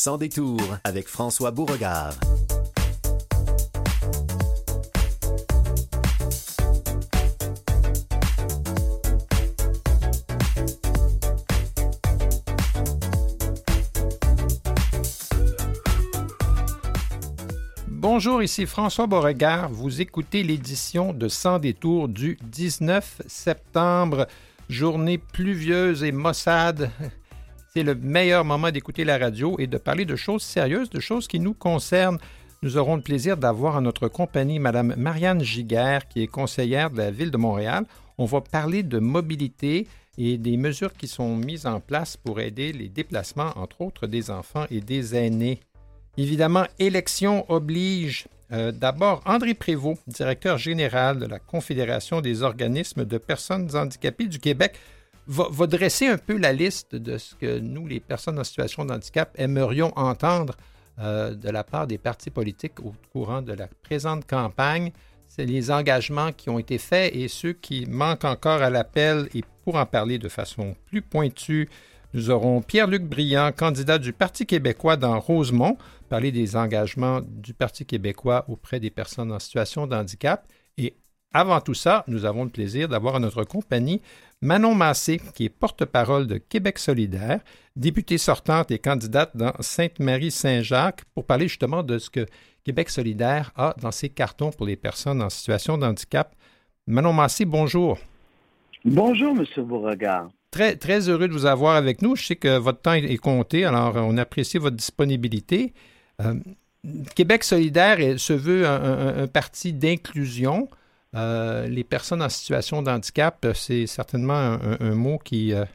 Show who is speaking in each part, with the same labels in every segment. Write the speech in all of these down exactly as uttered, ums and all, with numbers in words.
Speaker 1: Sans détour avec François Beauregard.
Speaker 2: Bonjour, ici François Beauregard. Vous écoutez l'édition de Sans détour du dix-neuf septembre, journée pluvieuse et maussade. C'est le meilleur moment d'écouter la radio et de parler de choses sérieuses, de choses qui nous concernent. Nous aurons le plaisir d'avoir en notre compagnie Mme Marianne Giguère, qui est conseillère de la Ville de Montréal. On va parler de mobilité et des mesures qui sont mises en place pour aider les déplacements, entre autres des enfants et des aînés. Évidemment, élection oblige. Euh, d'abord, André Prévost, directeur général de la Confédération des organismes de personnes handicapées du Québec, va, va dresser un peu la liste de ce que nous, les personnes en situation de handicap, aimerions entendre euh, de la part des partis politiques au courant de la présente campagne. C'est les engagements qui ont été faits et ceux qui manquent encore à l'appel. Et pour en parler de façon plus pointue, nous aurons Pierre-Luc Briand, candidat du Parti québécois dans Rosemont, parler des engagements du Parti québécois auprès des personnes en situation de handicap. Et avant tout ça, nous avons le plaisir d'avoir à notre compagnie Manon Massé, qui est porte-parole de Québec solidaire, députée sortante et candidate dans Sainte-Marie-Saint-Jacques, pour parler justement de ce que Québec solidaire a dans ses cartons pour les personnes en situation de handicap. Manon Massé, bonjour.
Speaker 3: Bonjour, M. Beauregard.
Speaker 2: Très, très heureux de vous avoir avec nous. Je sais que votre temps est compté, alors on apprécie votre disponibilité. Euh, Québec solidaire se veut un, un, un parti d'inclusion. Euh, les personnes en situation de handicap, c'est certainement un, un, un mot qui euh,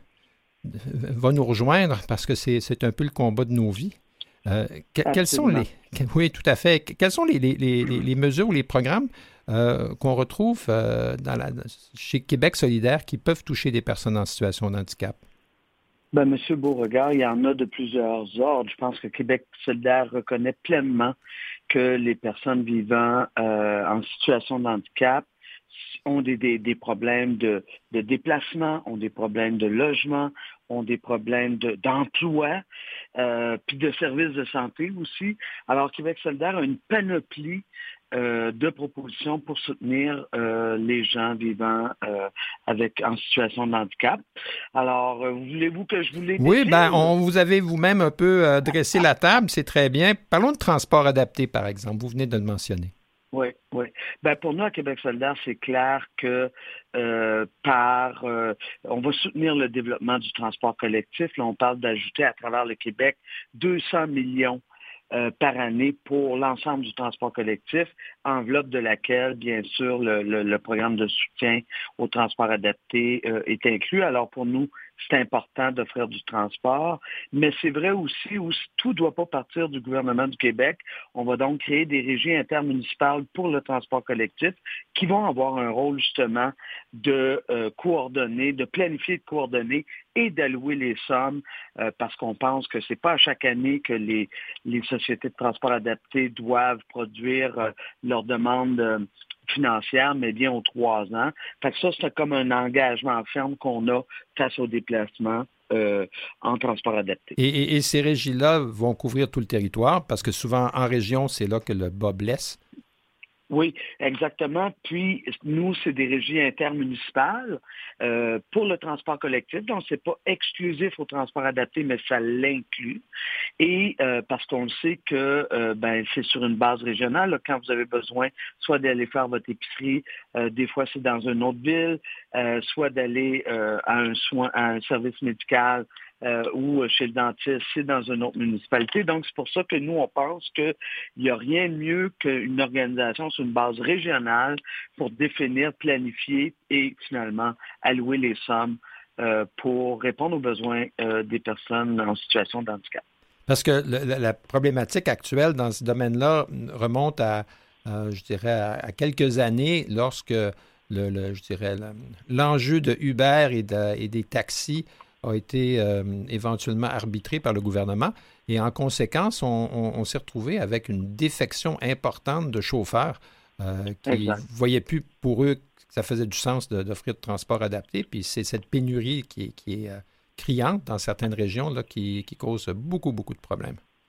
Speaker 2: va nous rejoindre parce que c'est, c'est un peu le combat de nos vies. Euh, que, quels sont les... Oui, tout à fait. Quelles sont les, les, les, les mesures ou les programmes euh, qu'on retrouve euh, dans la, chez Québec solidaire qui peuvent toucher des personnes en situation de handicap?
Speaker 3: Ben, Monsieur Beauregard, il y en a de plusieurs ordres. Je pense que Québec solidaire reconnaît pleinement que les personnes vivant euh, en situation de handicap ont des, des, des problèmes de, de déplacement, ont des problèmes de logement, ont des problèmes de, d'emploi, euh, puis de services de santé aussi. Alors, Québec solidaire a une panoplie euh, de propositions pour soutenir euh, les gens vivant euh, avec en situation de handicap. Alors, euh, voulez-vous que je vous les décrive?
Speaker 2: Oui, bien, on vous avez vous-même un peu euh, dressé la table, c'est très bien. Parlons de transport adapté, par exemple. Vous venez de le mentionner.
Speaker 3: Oui, oui. Ben pour nous, à Québec solidaire, c'est clair que euh, par euh, on va soutenir le développement du transport collectif. Là, on parle d'ajouter à travers le Québec deux cents millions euh, par année pour l'ensemble du transport collectif, enveloppe de laquelle, bien sûr, le, le, le programme de soutien au transport adapté euh, est inclus. Alors pour nous, c'est important d'offrir du transport, mais c'est vrai aussi où tout ne doit pas partir du gouvernement du Québec. On va donc créer des régies intermunicipales pour le transport collectif qui vont avoir un rôle justement de euh, coordonner, de planifier, de coordonner et d'allouer les sommes euh, parce qu'on pense que c'est pas à chaque année que les, les sociétés de transport adapté doivent produire euh, leurs demandes euh, financière, mais bien aux trois ans. Fait que ça, c'est comme un engagement ferme qu'on a face aux déplacements euh, en transport adapté.
Speaker 2: Et, et, et ces régies-là vont couvrir tout le territoire parce que souvent, en région, c'est là que le bas blesse.
Speaker 3: Oui, exactement. Puis, nous, c'est des régies intermunicipales euh, pour le transport collectif. Donc, c'est pas exclusif au transport adapté, mais ça l'inclut. Et euh, parce qu'on le sait que euh, ben, c'est sur une base régionale. Là, quand vous avez besoin soit d'aller faire votre épicerie, euh, des fois c'est dans une autre ville, euh, soit d'aller euh, à un soin, à un service médical Euh, ou chez le dentiste, c'est dans une autre municipalité. Donc, c'est pour ça que nous, on pense qu'il n'y a rien de mieux qu'une organisation sur une base régionale pour définir, planifier et finalement allouer les sommes euh, pour répondre aux besoins euh, des personnes en situation de handicap.
Speaker 2: Parce que le, la, la problématique actuelle dans ce domaine-là remonte à, euh, je dirais, à, à quelques années lorsque le, le, je dirais, le, l'enjeu de Uber et, de, et des taxis a été euh, éventuellement arbitré par le gouvernement. Et en conséquence, on, on, on s'est retrouvé avec une défection importante de chauffeurs euh, qui ne voyaient plus pour eux que ça faisait du sens de, d'offrir du transport adapté. Puis c'est cette pénurie qui est, qui est euh, criante dans certaines régions là, qui, qui cause beaucoup, beaucoup de problèmes.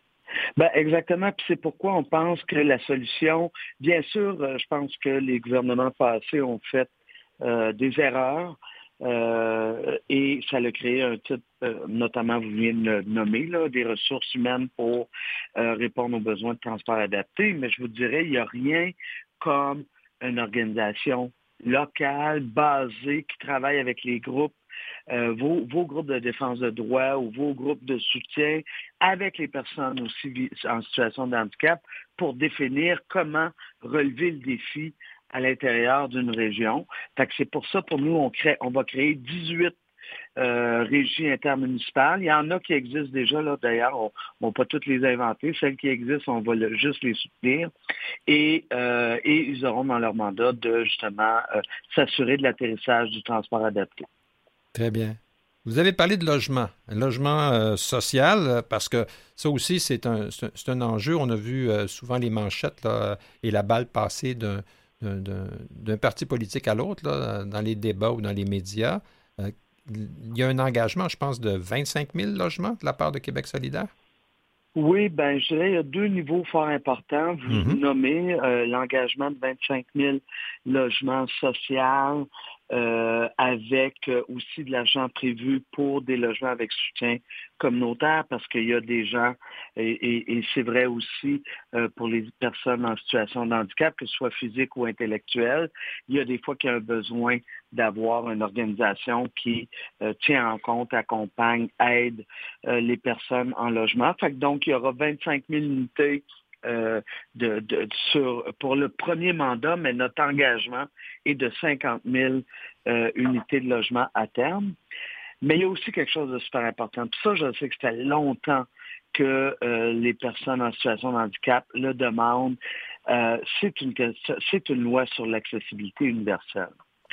Speaker 3: Ben, exactement, puis c'est pourquoi on pense que la solution, bien sûr, euh, je pense que les gouvernements passés ont fait euh, des erreurs euh, et ça a créé un type, euh, notamment vous venez de le nommer, là, des ressources humaines pour euh, répondre aux besoins de transport adapté, mais je vous dirais, il n'y a rien comme une organisation locale, basée, qui travaille avec les groupes Euh, vos, vos groupes de défense de droit ou vos groupes de soutien avec les personnes aussi en situation de handicap pour définir comment relever le défi à l'intérieur d'une région. Fait que c'est pour ça, pour nous, on, crée, on va créer dix-huit euh, régies intermunicipales. Il y en a qui existent déjà, là, d'ailleurs, on ne va pas toutes les inventer. Celles qui existent, on va le, juste les soutenir. Et, euh, et ils auront dans leur mandat de, justement, euh, s'assurer de l'atterrissage du transport adapté.
Speaker 2: Très bien. Vous avez parlé de logement, un logement euh, social, parce que ça aussi, c'est un, c'est un, c'est un enjeu. On a vu euh, souvent les manchettes là, et la balle passer d'un, d'un, d'un parti politique à l'autre là, dans les débats ou dans les médias. Euh, il y a un engagement, je pense, de vingt-cinq mille logements de la part de Québec solidaire.
Speaker 3: Oui, ben je dirais il y a deux niveaux fort importants. Vous mm-hmm. nommez euh, l'engagement de vingt-cinq mille logements sociaux euh, avec euh, aussi de l'argent prévu pour des logements avec soutien communautaire parce qu'il y a des gens, et, et, et c'est vrai aussi euh, pour les personnes en situation de handicap, que ce soit physique ou intellectuel, il y a des fois qu'il y a un besoin d'avoir une organisation qui euh, tient en compte, accompagne, aide euh, les personnes en logement. Fait que donc, il y aura vingt-cinq mille unités euh, de, de, sur, pour le premier mandat, mais notre engagement est de cinquante mille euh, unités de logement à terme. Mais il y a aussi quelque chose de super important. Puis ça, je sais que c'était longtemps que euh, les personnes en situation de handicap le demandent. Euh, c'est une, c'est une loi sur l'accessibilité universelle.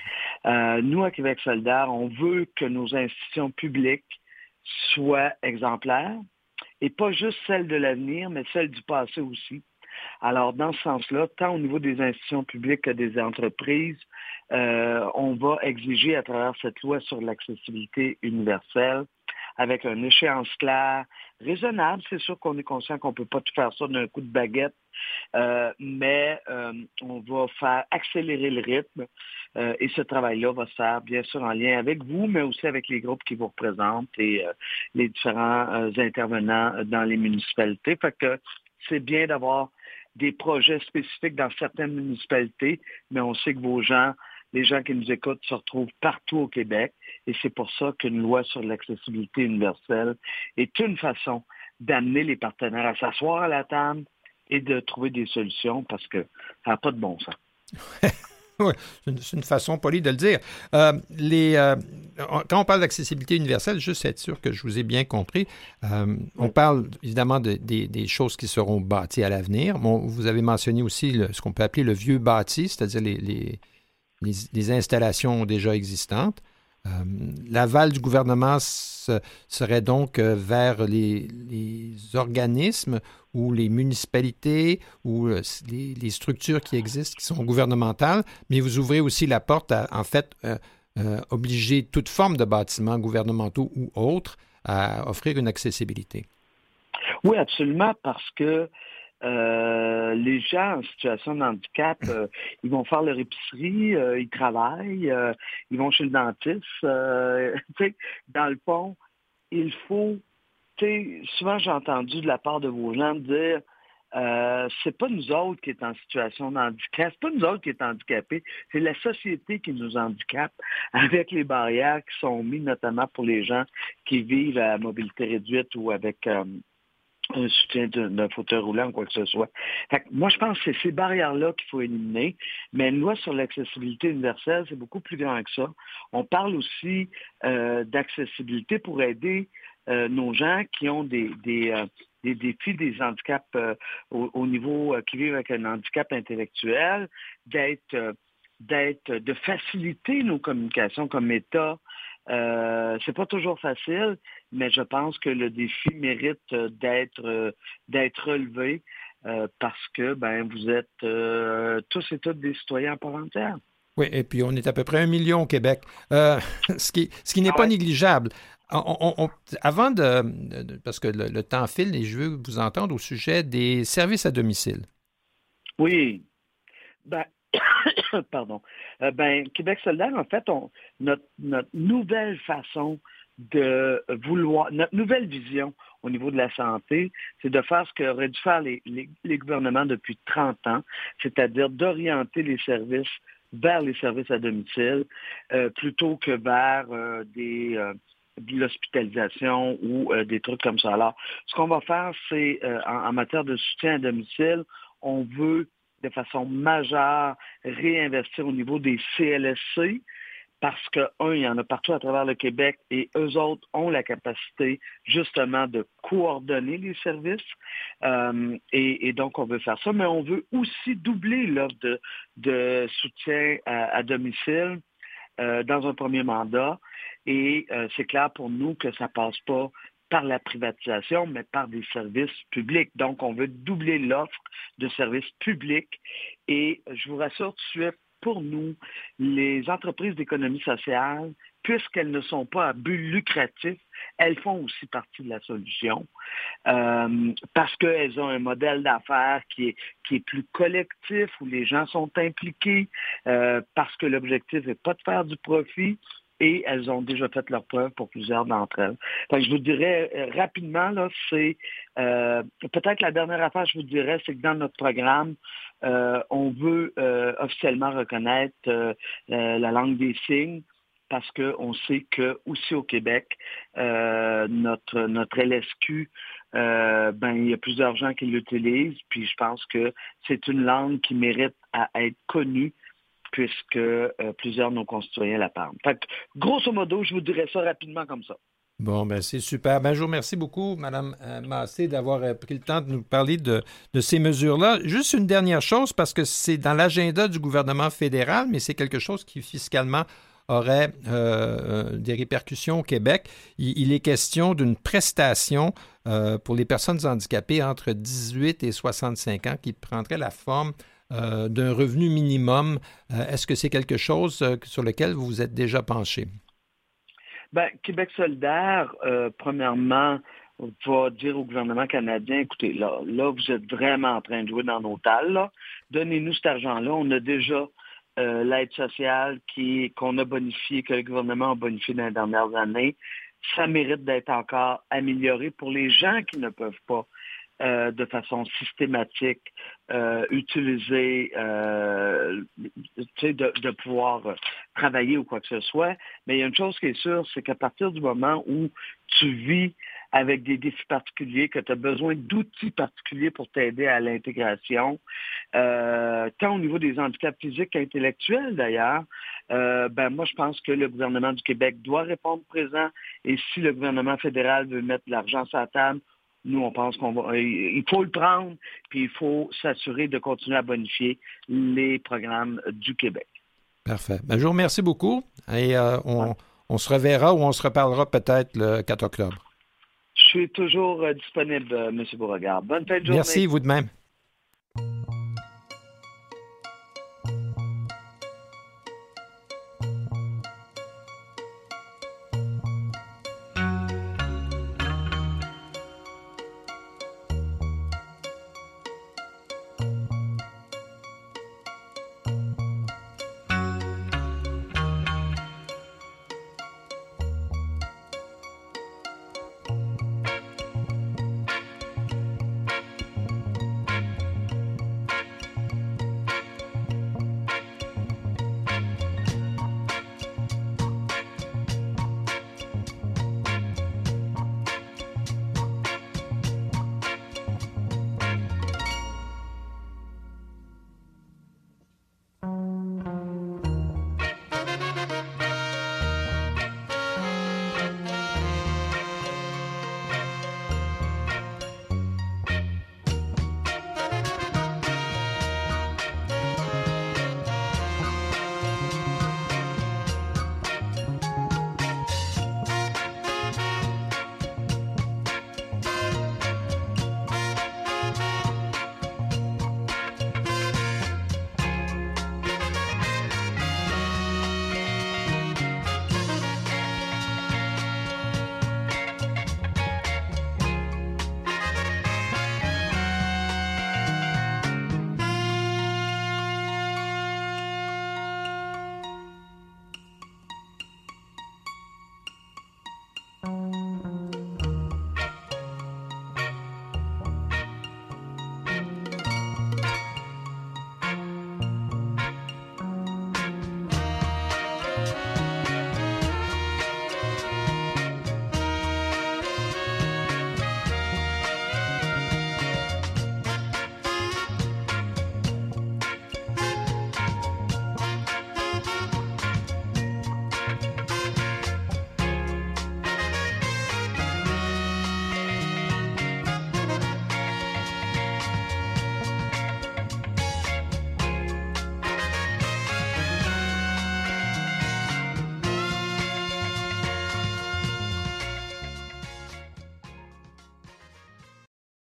Speaker 3: Euh, nous, à Québec solidaire, on veut que nos institutions publiques soient exemplaires et pas juste celles de l'avenir, mais celles du passé aussi. Alors, dans ce sens-là, tant au niveau des institutions publiques que des entreprises, euh, on va exiger à travers cette loi sur l'accessibilité universelle, avec une échéance claire, raisonnable. C'est sûr qu'on est conscient qu'on ne peut pas tout faire ça d'un coup de baguette, euh, mais euh, on va faire accélérer le rythme euh, et ce travail-là va se faire bien sûr en lien avec vous, mais aussi avec les groupes qui vous représentent et euh, les différents euh, intervenants dans les municipalités. Fait que c'est bien d'avoir des projets spécifiques dans certaines municipalités, mais on sait que vos gens, les gens qui nous écoutent, se retrouvent partout au Québec et c'est pour ça qu'une loi sur l'accessibilité universelle est une façon d'amener les partenaires à s'asseoir à la table et de trouver des solutions parce que ça n'a pas de bon sens.
Speaker 2: Oui, c'est une façon polie de le dire. Euh, les, euh, quand on parle d'accessibilité universelle, juste être sûr que je vous ai bien compris, euh, on parle évidemment de, de, des choses qui seront bâties à l'avenir. Bon, vous avez mentionné aussi le, ce qu'on peut appeler le vieux bâti, c'est-à-dire les, les, les, les installations déjà existantes. Euh, l'aval du gouvernement se, serait donc euh, vers les, les organismes ou les municipalités ou euh, les, les structures qui existent, qui sont gouvernementales, mais vous ouvrez aussi la porte à, en fait, euh, euh, obliger toute forme de bâtiments gouvernementaux ou autres à offrir une accessibilité.
Speaker 3: Oui, absolument, parce que Euh, les gens en situation de handicap, euh, ils vont faire leur épicerie, euh, ils travaillent, euh, ils vont chez le dentiste. Euh, dans le fond, il faut, souvent j'ai entendu de la part de vos gens dire euh, c'est pas nous autres qui est en situation de handicap, c'est pas nous autres qui est handicapés, c'est la société qui nous handicape avec les barrières qui sont mises notamment pour les gens qui vivent à mobilité réduite ou avec euh, un soutien d'un fauteuil roulant ou quoi que ce soit. Fait que moi, je pense que c'est ces barrières-là qu'il faut éliminer, mais une loi sur l'accessibilité universelle, c'est beaucoup plus grand que ça. On parle aussi euh, d'accessibilité pour aider euh, nos gens qui ont des, des, euh, des défis, des handicaps euh, au, au niveau, euh, qui vivent avec un handicap intellectuel, d'être, euh, d'être, de faciliter nos communications comme État. Euh, c'est pas toujours facile, mais je pense que le défi mérite d'être euh, d'être relevé euh, parce que ben vous êtes euh, tous et toutes des citoyens à part entière.
Speaker 2: Oui, et puis on est à peu près un million au Québec, euh, ce qui, ce qui n'est ah ouais. pas négligeable. On, on, on, avant de, de... Parce que le, le temps file et je veux vous entendre au sujet des services à domicile.
Speaker 3: Oui. Ben, pardon. Euh, ben, Québec solidaire, en fait, on, notre, notre nouvelle façon de vouloir, notre nouvelle vision au niveau de la santé, c'est de faire ce qu'auraient dû faire les, les, les gouvernements depuis trente ans, c'est-à-dire d'orienter les services vers les services à domicile euh, plutôt que vers euh, des, euh, de l'hospitalisation ou euh, des trucs comme ça. Alors, ce qu'on va faire, c'est euh, en, en matière de soutien à domicile, on veut de façon majeure réinvestir au niveau des C L S C parce que, un, il y en a partout à travers le Québec et eux autres ont la capacité justement de coordonner les services euh, et, et donc on veut faire ça, mais on veut aussi doubler l'offre de, de soutien à, à domicile euh, dans un premier mandat et euh, c'est clair pour nous que ça passe pas par la privatisation, mais par des services publics. Donc, on veut doubler l'offre de services publics. Et je vous rassure tout de suite, pour nous, les entreprises d'économie sociale, puisqu'elles ne sont pas à but lucratif, elles font aussi partie de la solution euh, parce qu'elles ont un modèle d'affaires qui est, qui est plus collectif, où les gens sont impliqués, euh, parce que l'objectif n'est pas de faire du profit, et elles ont déjà fait leur preuve pour plusieurs d'entre elles. Donc, je vous dirais euh, rapidement, là, c'est euh, peut-être la dernière affaire, je vous dirais, c'est que dans notre programme, euh, on veut euh, officiellement reconnaître euh, euh, la langue des signes parce qu'on sait que aussi au Québec, euh, notre, notre L S Q, euh, ben, il y a plusieurs gens qui l'utilisent, puis je pense que c'est une langue qui mérite à être connue puisque euh, plusieurs de nos concitoyens la parlent. Fait que, grosso modo, je vous dirais ça rapidement comme ça.
Speaker 2: Bon, ben c'est super. Ben, je vous remercie beaucoup, Mme euh, Massé, d'avoir euh, pris le temps de nous parler de, de ces mesures-là. Juste une dernière chose, parce que c'est dans l'agenda du gouvernement fédéral, mais c'est quelque chose qui fiscalement aurait euh, des répercussions au Québec. Il, il est question d'une prestation euh, pour les personnes handicapées entre dix-huit et soixante-cinq ans qui prendrait la forme Euh, d'un revenu minimum. Euh, est-ce que c'est quelque chose euh, sur lequel vous vous êtes déjà penché?
Speaker 3: Bien, Québec solidaire, euh, premièrement, va dire au gouvernement canadien, écoutez, là, là, vous êtes vraiment en train de jouer dans nos talles, là. Donnez-nous cet argent-là. On a déjà euh, l'aide sociale qui, qu'on a bonifiée, que le gouvernement a bonifiée dans les dernières années. Ça mérite d'être encore amélioré pour les gens qui ne peuvent pas Euh, de façon systématique, euh, utiliser, euh, tu sais, de, de pouvoir travailler ou quoi que ce soit. Mais il y a une chose qui est sûre, c'est qu'à partir du moment où tu vis avec des défis particuliers, que tu as besoin d'outils particuliers pour t'aider à l'intégration, euh, tant au niveau des handicaps physiques qu'intellectuels d'ailleurs, euh, ben moi je pense que le gouvernement du Québec doit répondre présent et si le gouvernement fédéral veut mettre de l'argent sur la table, nous, on pense qu'on va, il faut le prendre, puis il faut s'assurer de continuer à bonifier les programmes du Québec.
Speaker 2: Parfait. Ben, je vous remercie beaucoup et euh, on, on se reverra ou on se reparlera peut-être le quatre octobre.
Speaker 3: Je suis toujours euh, disponible, euh, M. Beauregard. Bonne fin de journée.
Speaker 2: Merci, vous de même.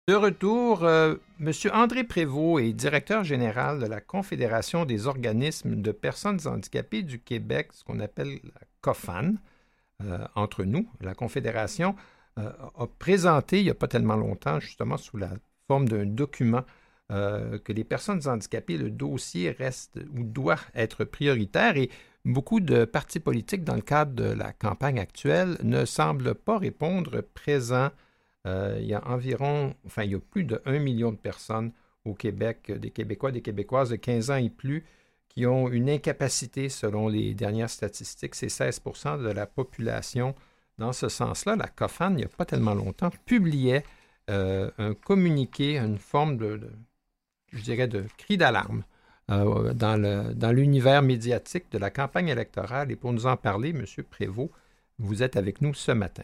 Speaker 2: De retour, euh, M. André Prévost est directeur général de la Confédération des organismes de personnes handicapées du Québec, ce qu'on appelle la COFAN. Euh, entre nous, la Confédération euh, a présenté, il n'y a pas tellement longtemps, justement sous la forme d'un document, euh, que les personnes handicapées, le dossier reste ou doit être prioritaire et beaucoup de partis politiques, dans le cadre de la campagne actuelle, ne semblent pas répondre présent. Euh, il y a environ, enfin, il y a plus de un million de personnes au Québec, des Québécois, des Québécoises de quinze ans et plus, qui ont une incapacité, selon les dernières statistiques. C'est seize pour cent de la population. Dans ce sens-là, la COFAN, il n'y a pas tellement longtemps, publiait euh, un communiqué, une forme de, de, je dirais, de cri d'alarme euh, dans, le, dans l'univers médiatique de la campagne électorale. Et pour nous en parler, M. Prévost, vous êtes avec nous ce matin.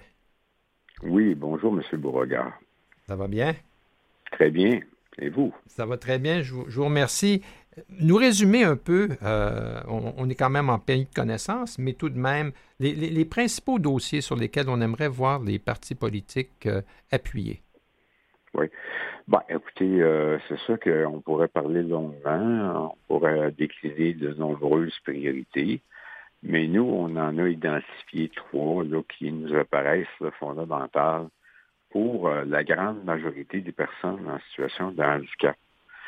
Speaker 4: Oui, bonjour, M. Beauregard.
Speaker 2: Ça va bien?
Speaker 4: Très bien. Et vous?
Speaker 2: Ça va très bien, je vous, je vous remercie. Nous résumer un peu, euh, on, on est quand même en pays de connaissance, mais tout de même, les, les, les principaux dossiers sur lesquels on aimerait voir les partis politiques euh, appuyés.
Speaker 4: Oui. Bon, écoutez, euh, c'est sûr qu'on pourrait parler longuement, on pourrait décliner de nombreuses priorités, mais nous, on en a identifié trois là, qui nous apparaissent là, fondamentales pour euh, la grande majorité des personnes en situation de handicap.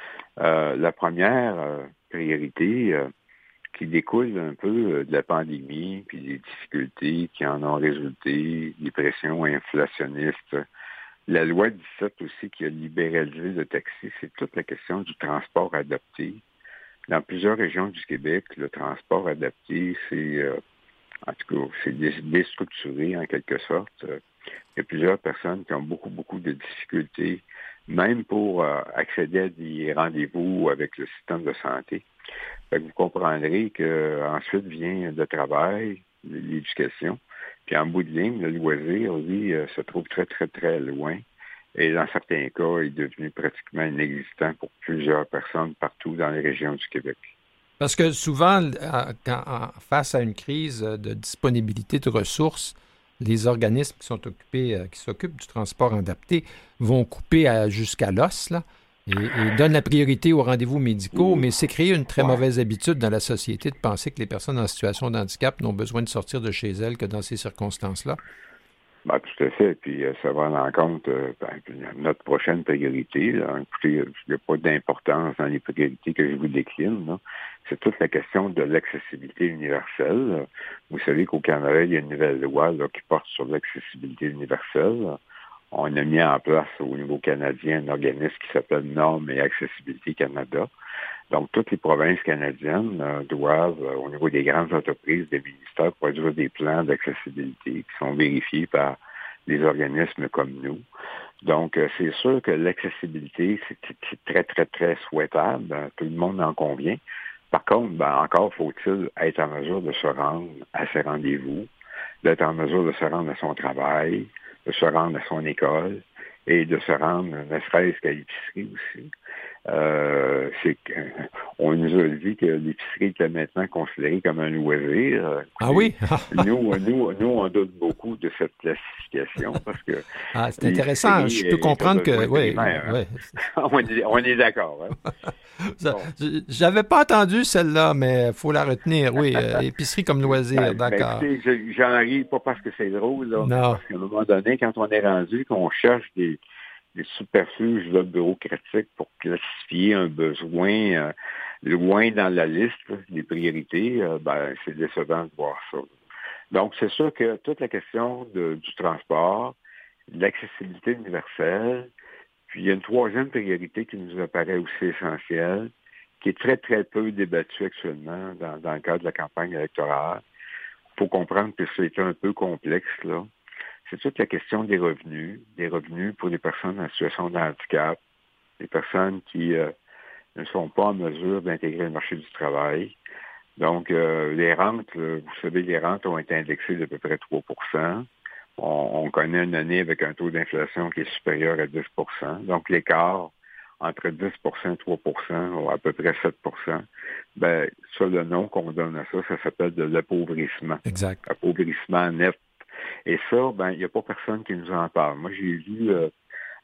Speaker 4: Euh, la première euh, priorité euh, qui découle un peu euh, de la pandémie puis des difficultés qui en ont résulté, des pressions inflationnistes. La loi dix-sept aussi qui a libéralisé le taxi, c'est toute la question du transport adapté. Dans plusieurs régions du Québec, le transport adapté, c'est, euh, en tout cas, c'est déstructuré en quelque sorte. Il y a plusieurs personnes qui ont beaucoup, beaucoup de difficultés, même pour euh, accéder à des rendez-vous avec le système de santé. Fait que vous comprendrez qu'ensuite vient le travail, l'éducation, puis en bout de ligne, le loisir, lui, euh, se trouve très, très, très loin. Et dans certains cas, il est devenu pratiquement inexistant pour plusieurs personnes partout dans les régions du Québec.
Speaker 2: Parce que souvent, quand, face à une crise de disponibilité de ressources, les organismes qui sont occupés, qui s'occupent du transport adapté vont couper à, jusqu'à l'os, là, et, et donnent la priorité aux rendez-vous médicaux, mais c'est créer une très ouais. mauvaise habitude dans la société de penser que les personnes en situation de handicap n'ont besoin de sortir de chez elles que dans ces circonstances-là.
Speaker 4: Ben, tout à fait. Puis euh, ça va en compte euh, ben, notre prochaine priorité. Là. Écoutez, il n'y a pas d'importance dans les priorités que je vous décline. Là. C'est toute la question de l'accessibilité universelle. Vous savez qu'au Canada, il y a une nouvelle loi là, qui porte sur l'accessibilité universelle. On a mis en place au niveau canadien un organisme qui s'appelle Normes et Accessibilité Canada. Donc, toutes les provinces canadiennes euh, doivent, euh, au niveau des grandes entreprises, des ministères, produire des plans d'accessibilité qui sont vérifiés par des organismes comme nous. Donc, euh, c'est sûr que l'accessibilité, c'est, c'est très, très, très souhaitable. Ben, tout le monde en convient. Par contre, ben, encore faut-il être en mesure de se rendre à ses rendez-vous, d'être en mesure de se rendre à son travail, de se rendre à son école et de se rendre, ne serait-ce qu'à l'épicerie aussi. Euh, c'est qu'on nous a dit que l'épicerie était maintenant considérée comme un loisir.
Speaker 2: Ah oui?
Speaker 4: nous, nous, nous, on doute beaucoup de cette classification parce que...
Speaker 2: Ah, c'est intéressant. Je peux comprendre que... Oui, oui.
Speaker 4: on, est, on est d'accord. Hein?
Speaker 2: Ça, bon. J'avais pas entendu celle-là, mais il faut la retenir. Oui, euh, épicerie comme loisir, ben, d'accord.
Speaker 4: Ben, écoutez, j'en ris pas parce que c'est drôle, là,
Speaker 2: non.
Speaker 4: Parce qu'à un moment donné, quand on est rendu, qu'on cherche des... des superfuges là, bureaucratiques pour classifier un besoin euh, loin dans la liste là, des priorités, euh, ben, c'est décevant de voir ça. Donc, c'est sûr que toute la question de, du transport, de l'accessibilité universelle, puis il y a une troisième priorité qui nous apparaît aussi essentielle, qui est très, très peu débattue actuellement dans, dans le cadre de la campagne électorale. Il faut comprendre que c'est un peu complexe, là. C'est toute la question des revenus, des revenus pour les personnes en situation de handicap, des personnes qui euh, ne sont pas en mesure d'intégrer le marché du travail. Donc, euh, les rentes, là, vous savez, les rentes ont été indexées d'à peu près trois pour cent. On, on connaît une année avec un taux d'inflation qui est supérieur à dix pour cent. Donc, l'écart entre dix pour cent et trois pour cent, ou à peu près sept pour cent, ben, ça, le nom qu'on donne à ça, ça s'appelle de l'appauvrissement.
Speaker 2: Exact.
Speaker 4: Appauvrissement net. Et ça, ben, il n'y a pas personne qui nous en parle. Moi, j'ai vu euh,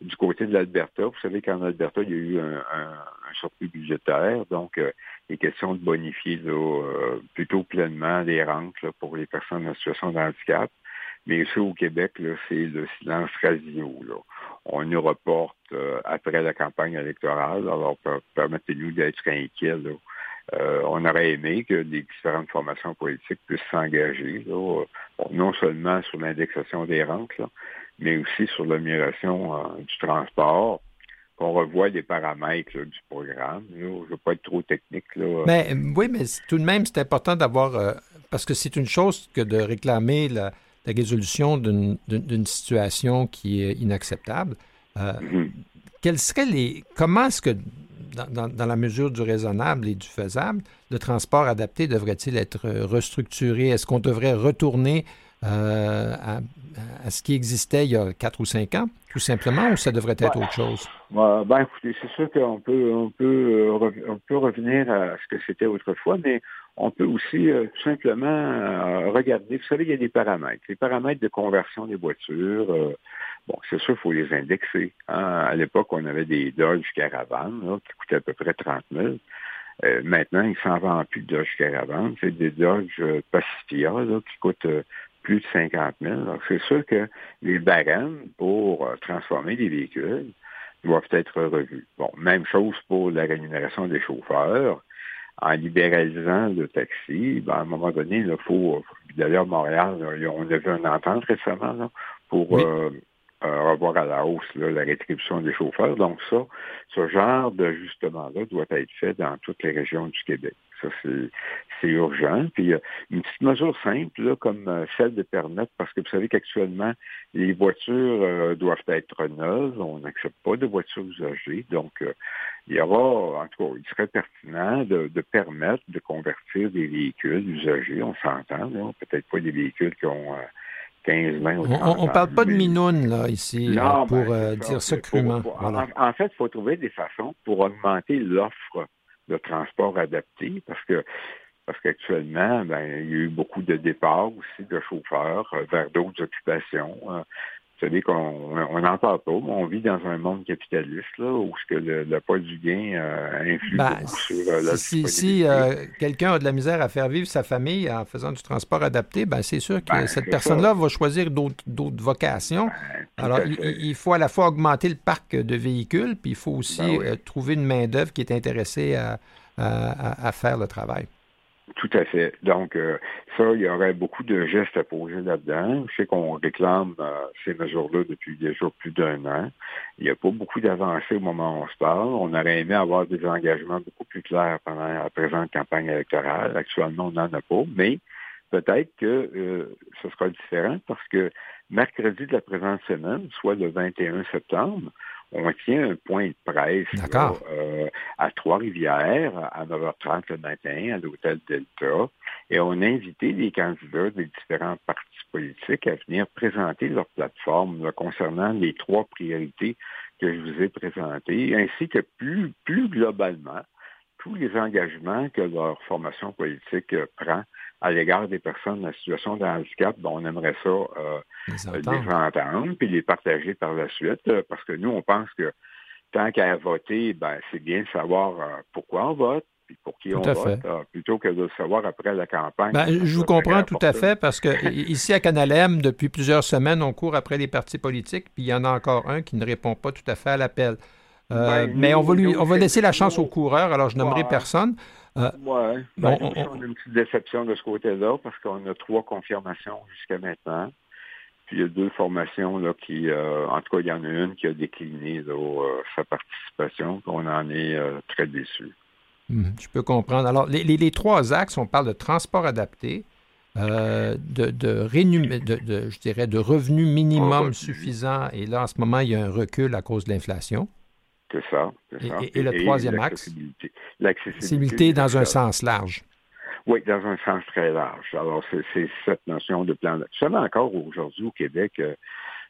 Speaker 4: du côté de l'Alberta, vous savez qu'en Alberta, il y a eu un, un, un surplus budgétaire, donc euh, il est question de bonifier là, euh, plutôt pleinement les rentes là, pour les personnes en situation de handicap. Mais ici au Québec, là, c'est le silence radio. Là. On nous reporte euh, après la campagne électorale, alors per- permettez-nous d'être inquiets. Là. Euh, on aurait aimé que les différentes formations politiques puissent s'engager, là, bon, non seulement sur l'indexation des rentes, là, mais aussi sur l'amélioration euh, du transport, qu'on revoie les paramètres là, du programme. Là. Je ne veux pas être trop technique. Là.
Speaker 2: Mais oui, mais tout de même, c'est important d'avoir, euh, parce que c'est une chose que de réclamer la, la résolution d'une, d'une, d'une situation qui est inacceptable. Euh, mm-hmm. Quels seraient les... Comment est-ce que, dans, dans, dans la mesure du raisonnable et du faisable, le transport adapté devrait-il être restructuré? Est-ce qu'on devrait retourner euh, à, à ce qui existait il y a quatre ou cinq ans, tout simplement, ou ça devrait être
Speaker 4: ben,
Speaker 2: autre chose?
Speaker 4: Ben, ben écoutez, c'est sûr qu'on peut, on peut, on peut revenir à ce que c'était autrefois, mais on peut aussi euh, tout simplement euh, regarder. Vous savez, il y a des paramètres. Les paramètres de conversion des voitures, euh, bon, c'est sûr, il faut les indexer. Hein. À l'époque, on avait des Dodge Caravan là, qui coûtaient à peu près trente mille. Euh, maintenant, il ne s'en vend plus de Dodge Caravan. C'est des Dodge Pacifica là, qui coûtent euh, plus de cinquante mille. Donc, c'est sûr que les barèmes pour euh, transformer des véhicules doivent être revus. Bon, même chose pour la rémunération des chauffeurs. En libéralisant le taxi, ben, à un moment donné, il faut... D'ailleurs, Montréal, là, on a vu une entente récemment là, pour oui. euh, euh, revoir à la hausse là, la rétribution des chauffeurs. Donc ça, ce genre d'ajustement-là doit être fait dans toutes les régions du Québec. Ça, c'est, c'est urgent. Puis, euh, une petite mesure simple, là, comme euh, celle de permettre, parce que vous savez qu'actuellement, les voitures euh, doivent être neuves. On n'accepte pas de voitures usagées. Donc, euh, il y aura, en tout cas, il serait pertinent de, de permettre de convertir des véhicules usagés. On s'entend, là, peut-être pas des véhicules qui ont... Euh, quinze, vingt ou trente
Speaker 2: On ne parle pas
Speaker 4: mais...
Speaker 2: de minounes, là, ici,
Speaker 4: non,
Speaker 2: pour
Speaker 4: ben,
Speaker 2: euh, dire ça crûment.
Speaker 4: Pour, pour,
Speaker 2: voilà.
Speaker 4: en, en fait, il faut trouver des façons pour augmenter l'offre de transport adapté, parce que parce qu'actuellement, ben, il y a eu beaucoup de départs aussi de chauffeurs euh, vers d'autres occupations. Euh, vous savez qu'on n'en parle pas, mais on vit dans un monde capitaliste là, où ce que le, le poids du gain euh, influe ben, beaucoup sur euh, la
Speaker 2: si,
Speaker 4: disponibilité.
Speaker 2: Si euh, quelqu'un a de la misère à faire vivre sa famille en faisant du transport adapté, ben, c'est sûr que ben, cette personne-là ça. va choisir d'autres, d'autres vocations. Ben, Alors, il, il faut à la fois augmenter le parc de véhicules, puis il faut aussi ben, oui. euh, trouver une main-d'œuvre qui est intéressée à, à, à faire le travail.
Speaker 4: Tout à fait. Donc, euh, ça, il y aurait beaucoup de gestes à poser là-dedans. Je sais qu'on réclame euh, ces mesures-là depuis déjà plus d'un an. Il n'y a pas beaucoup d'avancées au moment où on se parle. On aurait aimé avoir des engagements beaucoup plus clairs pendant la présente campagne électorale. Actuellement, on n'en a pas, mais peut-être que euh, ce sera différent parce que mercredi de la présente semaine, soit le vingt et un septembre, on tient un point de presse là, euh, à Trois-Rivières à neuf heures trente le matin à l'hôtel Delta et on a invité les candidats des différents partis politiques à venir présenter leur plateforme là, concernant les trois priorités que je vous ai présentées, ainsi que plus, plus globalement tous les engagements que leur formation politique euh, prend à l'égard des personnes en situation de handicap. Bon, on aimerait ça euh, les, entendre. les entendre puis les partager par la suite, euh, parce que nous, on pense que tant qu'à voter, ben, c'est bien de savoir euh, pourquoi on vote, puis pour qui tout on vote, euh, plutôt que de le savoir après la campagne.
Speaker 2: Ben, je vous comprends tout à fait, parce que ici à Canal M, depuis plusieurs semaines, on court après les partis politiques, puis il y en a encore un qui ne répond pas tout à fait à l'appel. Euh, ben, mais nous, on va, lui, nous, on va laisser la chance nous, au coureur, alors je nommerai ouais. personne.
Speaker 4: Euh, oui, ben, on, on, on a une petite déception de ce côté-là parce qu'on a trois confirmations jusqu'à maintenant. Puis il y a deux formations là, qui, euh, en tout cas, il y en a une qui a décliné là, euh, sa participation. On en est euh, très déçus.
Speaker 2: Hum, je peux comprendre. Alors, les, les, les trois axes, on parle de transport adapté, euh, de, de, rénum... de, de, je dirais, de revenus minimum oh, suffisants. Et là, en ce moment, il y a un recul à cause de l'inflation.
Speaker 4: C'est ça. C'est ça.
Speaker 2: Et, et, et le troisième axe, l'accessibilité dans un sens large.
Speaker 4: Oui, dans un sens très large. Alors, c'est, c'est cette notion de plan. Seulement encore aujourd'hui au Québec, euh,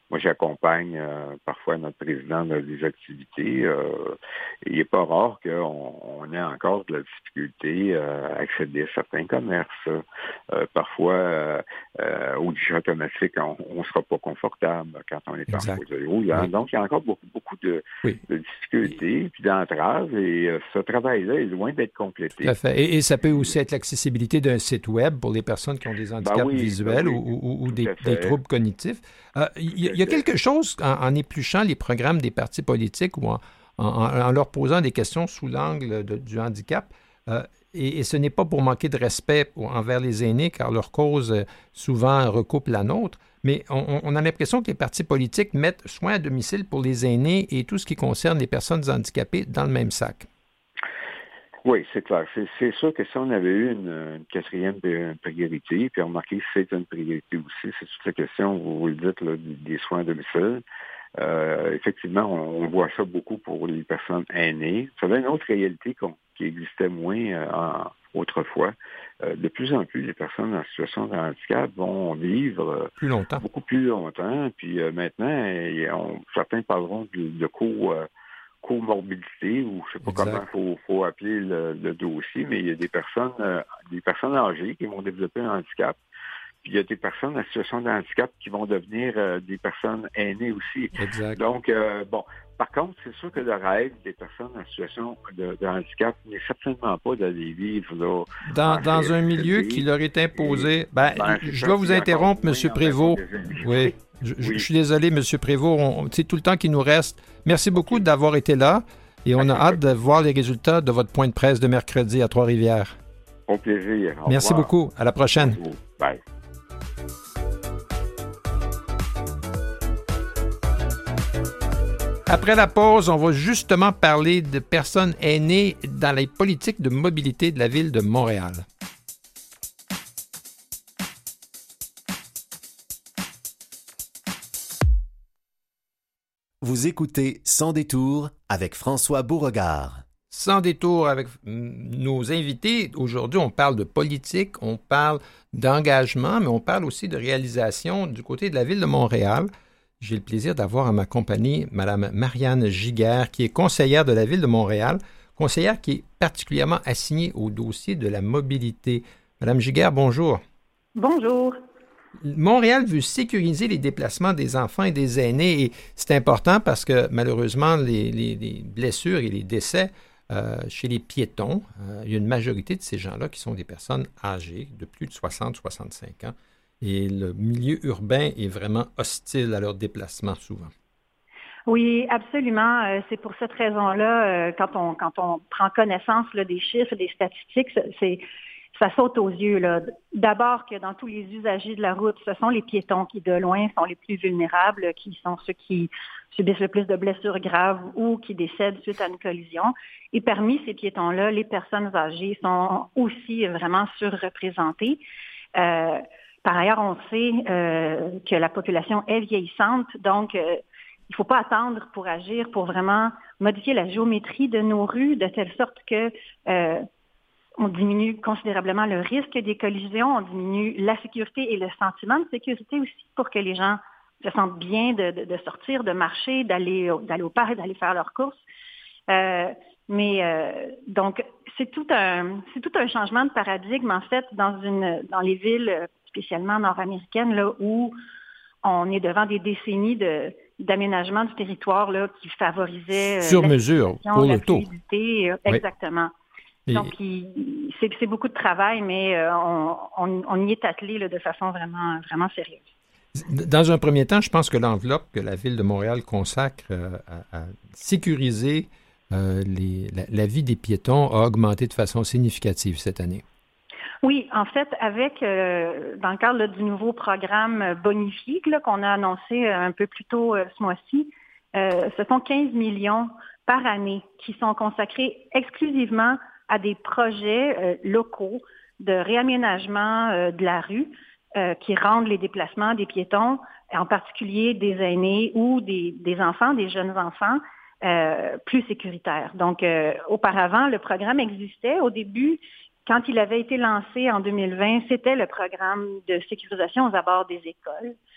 Speaker 4: moi, j'accompagne euh, parfois notre président dans des activités. Euh, il n'est pas rare qu'on on ait encore de la difficulté euh, à accéder à certains commerces. Euh, parfois, euh, euh, au guichet automatique, on ne sera pas confortable quand on est exact. En fauteuil roulant. Oui. Donc, il y a encore beaucoup, beaucoup de, oui. de difficultés puis d'entraves. Et euh, ce travail-là est loin d'être complété.
Speaker 2: Tout à fait. Et, et ça peut aussi être l'accessibilité d'un site web pour les personnes qui ont des handicaps ben oui, visuels ben oui, ou, ou, ou des, des troubles cognitifs. Euh, il y, y a quelque chose, en, en épluchant les programmes des partis politiques ou en, en, en leur posant des questions sous l'angle de, du handicap, euh, et, et ce n'est pas pour manquer de respect pour, envers les aînés, car leur cause euh, souvent recoupe la nôtre, mais on, on a l'impression que les partis politiques mettent soins à domicile pour les aînés et tout ce qui concerne les personnes handicapées dans le même sac.
Speaker 4: Oui, c'est clair. C'est, c'est sûr que si on avait eu une, une quatrième priorité, puis remarquez que c'est une priorité aussi, c'est toute la question, vous, vous le dites, là, des soins à domicile. Euh, effectivement, on, on voit ça beaucoup pour les personnes aînées. Ça avait une autre réalité qu'on, qui existait moins euh, en, autrefois. Euh, de plus en plus, les personnes en situation de handicap vont vivre euh,
Speaker 2: plus longtemps.
Speaker 4: beaucoup plus longtemps. Puis euh, maintenant, on, certains parleront de, de co... Euh, comorbidité, ou je ne sais pas exact. comment il faut, faut appeler le, le dossier, mais il y a des personnes, euh, des personnes âgées qui vont développer un handicap. Puis il y a des personnes en situation de handicap qui vont devenir euh, des personnes aînées aussi.
Speaker 2: Exact.
Speaker 4: Donc, euh, bon, par contre, c'est sûr que le rêve des personnes en situation de, de handicap n'est certainement pas d'aller vivre là.
Speaker 2: Dans, dans un milieu qui leur est imposé. Et, ben, ben, je dois vous interrompre, M. Prévost. Oui. Je, oui. je suis désolé, M. Prévost. C'est tout le temps qui nous reste. Merci beaucoup okay. d'avoir été là. Et on a hâte de voir les résultats de votre point de presse de mercredi à Trois-Rivières.
Speaker 4: Au plaisir. Au
Speaker 2: Merci
Speaker 4: revoir.
Speaker 2: beaucoup. À la prochaine.
Speaker 4: Bye.
Speaker 2: Après la pause, on va justement parler de personnes aînées dans les politiques de mobilité de la Ville de Montréal.
Speaker 1: Vous écoutez Sans détour avec François Beauregard.
Speaker 2: Sans détour avec nos invités, aujourd'hui, on parle de politique, on parle d'engagement, mais on parle aussi de réalisation du côté de la Ville de Montréal. J'ai le plaisir d'avoir à ma compagnie Mme Marianne Giguère, qui est conseillère de la Ville de Montréal, conseillère qui est particulièrement assignée au dossier de la mobilité. Mme Giguère, bonjour.
Speaker 5: Bonjour.
Speaker 2: Montréal veut sécuriser les déplacements des enfants et des aînés, et c'est important parce que malheureusement, les, les, les blessures et les décès euh, chez les piétons, euh, il y a une majorité de ces gens-là qui sont des personnes âgées de plus de soixante à soixante-cinq ans. Et le milieu urbain est vraiment hostile à leur déplacement souvent.
Speaker 5: Oui, absolument. Euh, c'est pour cette raison-là, euh, quand on quand on prend connaissance là, des chiffres, des statistiques, c'est ça saute aux yeux. Là. D'abord que dans tous les usagers de la route, ce sont les piétons qui, de loin, sont les plus vulnérables, qui sont ceux qui subissent le plus de blessures graves ou qui décèdent suite à une collision. Et parmi ces piétons-là, les personnes âgées sont aussi vraiment surreprésentées. Euh, Par ailleurs, on sait euh, que la population est vieillissante, donc euh, il ne faut pas attendre pour agir, pour vraiment modifier la géométrie de nos rues de telle sorte que euh, on diminue considérablement le risque des collisions, on diminue la sécurité et le sentiment de sécurité aussi pour que les gens se sentent bien de, de, de sortir, de marcher, d'aller, d'aller au parc, d'aller faire leurs courses. Euh, mais euh, donc c'est tout un c'est tout un changement de paradigme en fait dans une dans les villes spécialement nord-américaines, là, où on est devant des décennies de, d'aménagement du territoire là, qui favorisait...
Speaker 2: Sur euh, mesure, pour le taux.
Speaker 5: Euh, exactement. Oui. Donc, il, c'est, c'est beaucoup de travail, mais euh, on, on, on y est attelé là, de façon vraiment, vraiment sérieuse.
Speaker 2: Dans un premier temps, je pense que l'enveloppe que la Ville de Montréal consacre euh, à, à sécuriser euh, les, la, la vie des piétons a augmenté de façon significative cette année.
Speaker 5: Oui, en fait, avec euh, dans le cadre là, du nouveau programme bonifié là, qu'on a annoncé un peu plus tôt euh, ce mois-ci, euh, ce sont quinze millions par année qui sont consacrés exclusivement à des projets euh, locaux de réaménagement euh, de la rue euh, qui rendent les déplacements des piétons, en particulier des aînés ou des, des enfants, des jeunes enfants, euh, plus sécuritaires. Donc, euh, auparavant, le programme existait. Au début, quand il avait été lancé en deux mille vingt, c'était le programme de sécurisation aux abords des écoles.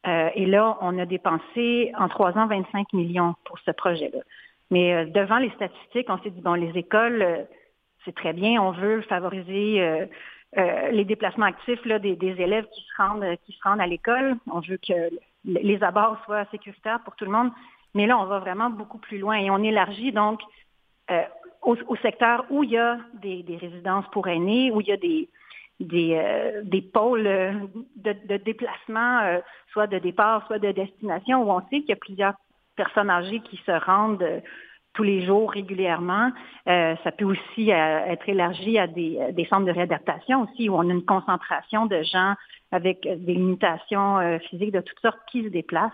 Speaker 5: Euh, et là, on a dépensé en trois ans vingt-cinq millions pour ce projet-là. Mais euh, devant les statistiques, on s'est dit, bon, les écoles, euh, c'est très bien, on veut favoriser euh, euh, les déplacements actifs là, des, des élèves qui se rendent qui se rendent à l'école. On veut que les abords soient sécuritaires pour tout le monde. Mais là, on va vraiment beaucoup plus loin et on élargit donc euh, au, au secteur où il y a des, des résidences pour aînés, où il y a des des, euh, des pôles de, de déplacement, euh, soit de départ, soit de destination, où on sait qu'il y a plusieurs personnes âgées qui se rendent euh, tous les jours régulièrement. Euh, ça peut aussi euh, être élargi à des, des centres de réadaptation aussi, où on a une concentration de gens avec des limitations euh, physiques de toutes sortes qui se déplacent.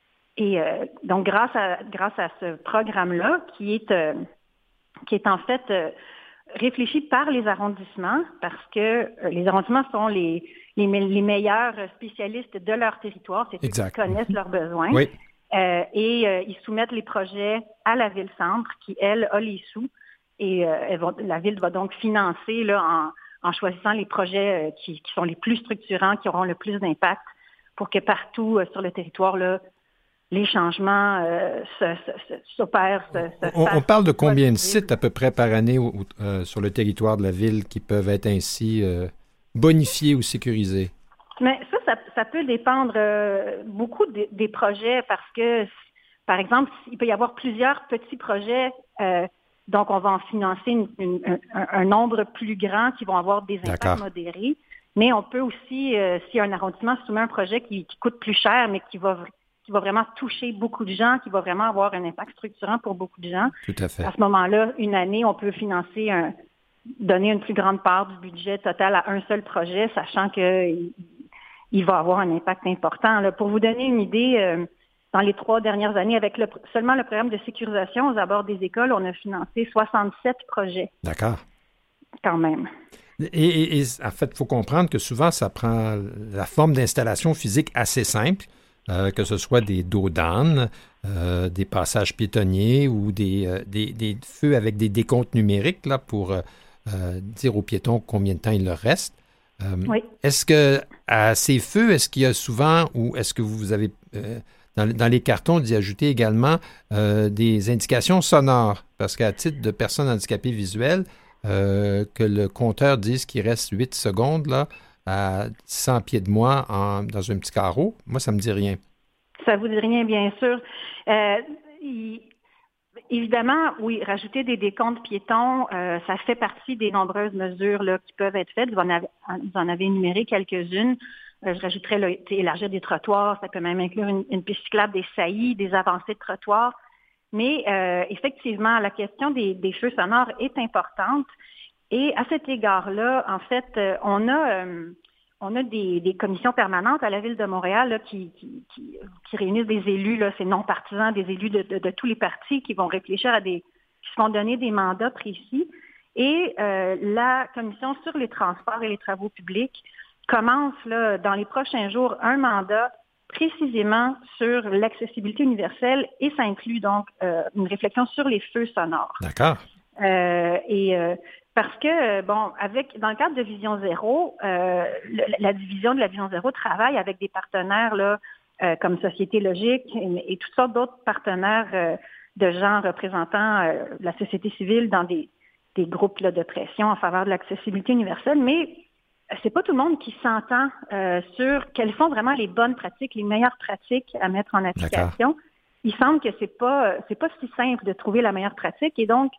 Speaker 5: Et euh, donc, grâce à, grâce à ce programme-là, qui est, euh, qui est en fait euh, réfléchi par les arrondissements, parce que euh, les arrondissements sont les, les, les meilleurs spécialistes de leur territoire, c'est eux qui connaissent leurs besoins.
Speaker 2: Oui.
Speaker 5: Euh, et euh, ils soumettent les projets à la ville-centre, qui, elle, a les sous. Et euh, elle va, la ville va donc financer là, en, en choisissant les projets euh, qui, qui sont les plus structurants, qui auront le plus d'impact, pour que partout euh, sur le territoire, là, les changements euh, se, se, se, s'opèrent. Se, se
Speaker 2: on, on parle de combien de sites à peu près par année ou, euh, sur le territoire de la ville qui peuvent être ainsi euh, bonifiés ou sécurisés?
Speaker 5: Mais ça, ça, ça peut dépendre euh, beaucoup des, des projets parce que, par exemple, il peut y avoir plusieurs petits projets, euh, donc on va en financer une, une, un, un nombre plus grand qui vont avoir des impacts
Speaker 2: D'accord.
Speaker 5: modérés. Mais on peut aussi, euh, si un arrondissement soumet un projet qui, qui coûte plus cher, mais qui va qui va vraiment toucher beaucoup de gens, qui va vraiment avoir un impact structurant pour beaucoup de gens.
Speaker 2: Tout à fait.
Speaker 5: À ce moment-là, une année, on peut financer un, donner une plus grande part du budget total à un seul projet, sachant qu'il il va avoir un impact important. Là, pour vous donner une idée, euh, dans les trois dernières années, avec le, seulement le programme de sécurisation aux abords des écoles, on a financé soixante-sept projets.
Speaker 2: D'accord.
Speaker 5: Quand même.
Speaker 2: Et, et, et en fait, il faut comprendre que souvent, ça prend la forme d'installation physique assez simple. Euh, que ce soit des dos d'âne, euh, des passages piétonniers ou des, euh, des, des feux avec des décomptes numériques là, pour euh, euh, dire aux piétons combien de temps il leur reste. Euh,
Speaker 5: oui.
Speaker 2: Est-ce que à ces feux, est-ce qu'il y a souvent ou est-ce que vous avez euh, dans, dans les cartons d'y ajouter également euh, des indications sonores? Parce qu'à titre de personne handicapée visuelle, euh, que le compteur dise qu'il reste huit secondes là, à cent pieds de moi en, dans un petit carreau, moi, ça me dit rien.
Speaker 5: Ça vous dit rien, bien sûr. Euh, il, évidemment, oui, rajouter des décomptes piétons, euh, ça fait partie des nombreuses mesures là, qui peuvent être faites. Vous en avez, vous en avez énuméré quelques-unes. Euh, je rajouterais là, élargir des trottoirs, ça peut même inclure une, une piste cyclable, des saillies, des avancées de trottoirs. Mais euh, effectivement, la question des, des feux sonores est importante. Et à cet égard-là, en fait, euh, on a euh, on a des, des commissions permanentes à la Ville de Montréal là, qui, qui, qui, qui réunissent des élus, là, c'est non partisans, des élus de, de, de tous les partis qui vont réfléchir à des, qui se vont donner des mandats précis. Et euh, la commission sur les transports et les travaux publics commence là, dans les prochains jours un mandat précisément sur l'accessibilité universelle et ça inclut donc euh, une réflexion sur les feux sonores.
Speaker 2: D'accord.
Speaker 5: Euh, et euh, parce que, bon, avec dans le cadre de Vision Zéro, euh, le, la division de la Vision Zéro travaille avec des partenaires là, euh, comme Société Logique et, et toutes sortes d'autres partenaires euh, de gens représentant euh, la société civile dans des, des groupes là, de pression en faveur de l'accessibilité universelle, mais c'est pas tout le monde qui s'entend euh, sur quelles sont vraiment les bonnes pratiques, les meilleures pratiques à mettre en application. D'accord. Il semble que c'est pas c'est pas si simple de trouver la meilleure pratique et donc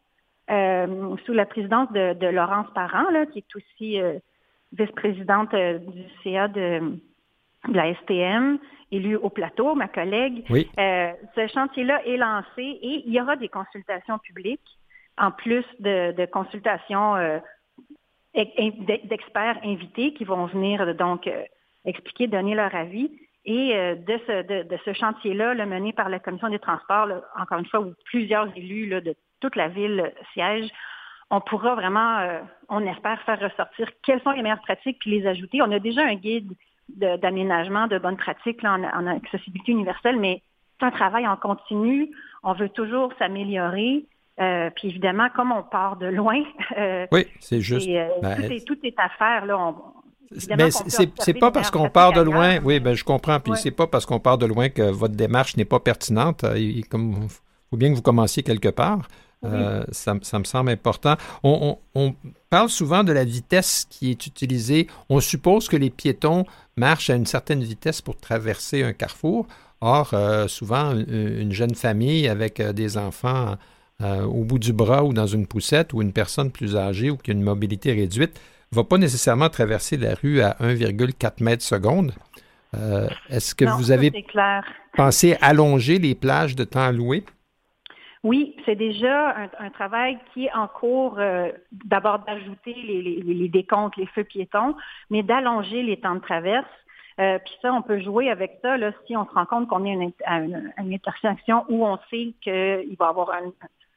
Speaker 5: Euh, sous la présidence de, de Laurence Parent, là, qui est aussi euh, vice-présidente euh, du C A de, de la S T M, élue au plateau, ma collègue.
Speaker 2: Oui.
Speaker 5: Euh, ce chantier-là est lancé et il y aura des consultations publiques, en plus de, de consultations euh, d'experts invités qui vont venir donc euh, expliquer, donner leur avis. Et euh, de, ce, de, de ce chantier-là, là, mené par la Commission des transports, là, encore une fois, où plusieurs élus là, de toute la ville siège, on pourra vraiment, euh, on espère, faire ressortir quelles sont les meilleures pratiques puis les ajouter. On a déjà un guide de, d'aménagement de bonnes pratiques là, en, en accessibilité universelle, mais c'est un travail en continu. On veut toujours s'améliorer. Euh, puis évidemment, comme on part de loin, euh,
Speaker 2: oui, c'est juste.
Speaker 5: et, euh,
Speaker 2: ben,
Speaker 5: tout, est, tout est à faire. Là, on,
Speaker 2: Mais c'est, c'est pas parce qu'on part de loin, oui, ben je comprends, puis ouais. c'est pas parce qu'on part de loin que votre démarche n'est pas pertinente. Il comme, faut bien que vous commenciez quelque part. Oui. Euh, ça, ça me semble important. On, on, on parle souvent de la vitesse qui est utilisée. On suppose que les piétons marchent à une certaine vitesse pour traverser un carrefour. Or, euh, souvent, une, une jeune famille avec euh, des enfants euh, au bout du bras ou dans une poussette, ou une personne plus âgée ou qui a une mobilité réduite, ne va pas nécessairement traverser la rue à un virgule quatre mètres seconde. Euh, est-ce que
Speaker 5: non,
Speaker 2: vous avez pensé allonger les plages de temps alloué?
Speaker 5: Oui, c'est déjà un, un travail qui est en cours, euh, d'abord d'ajouter les, les, les décomptes, les feux piétons, mais d'allonger les temps de traverse. Euh, puis ça, on peut jouer avec ça là, si on se rend compte qu'on est une, une, une intersection où on sait qu'il va y avoir un,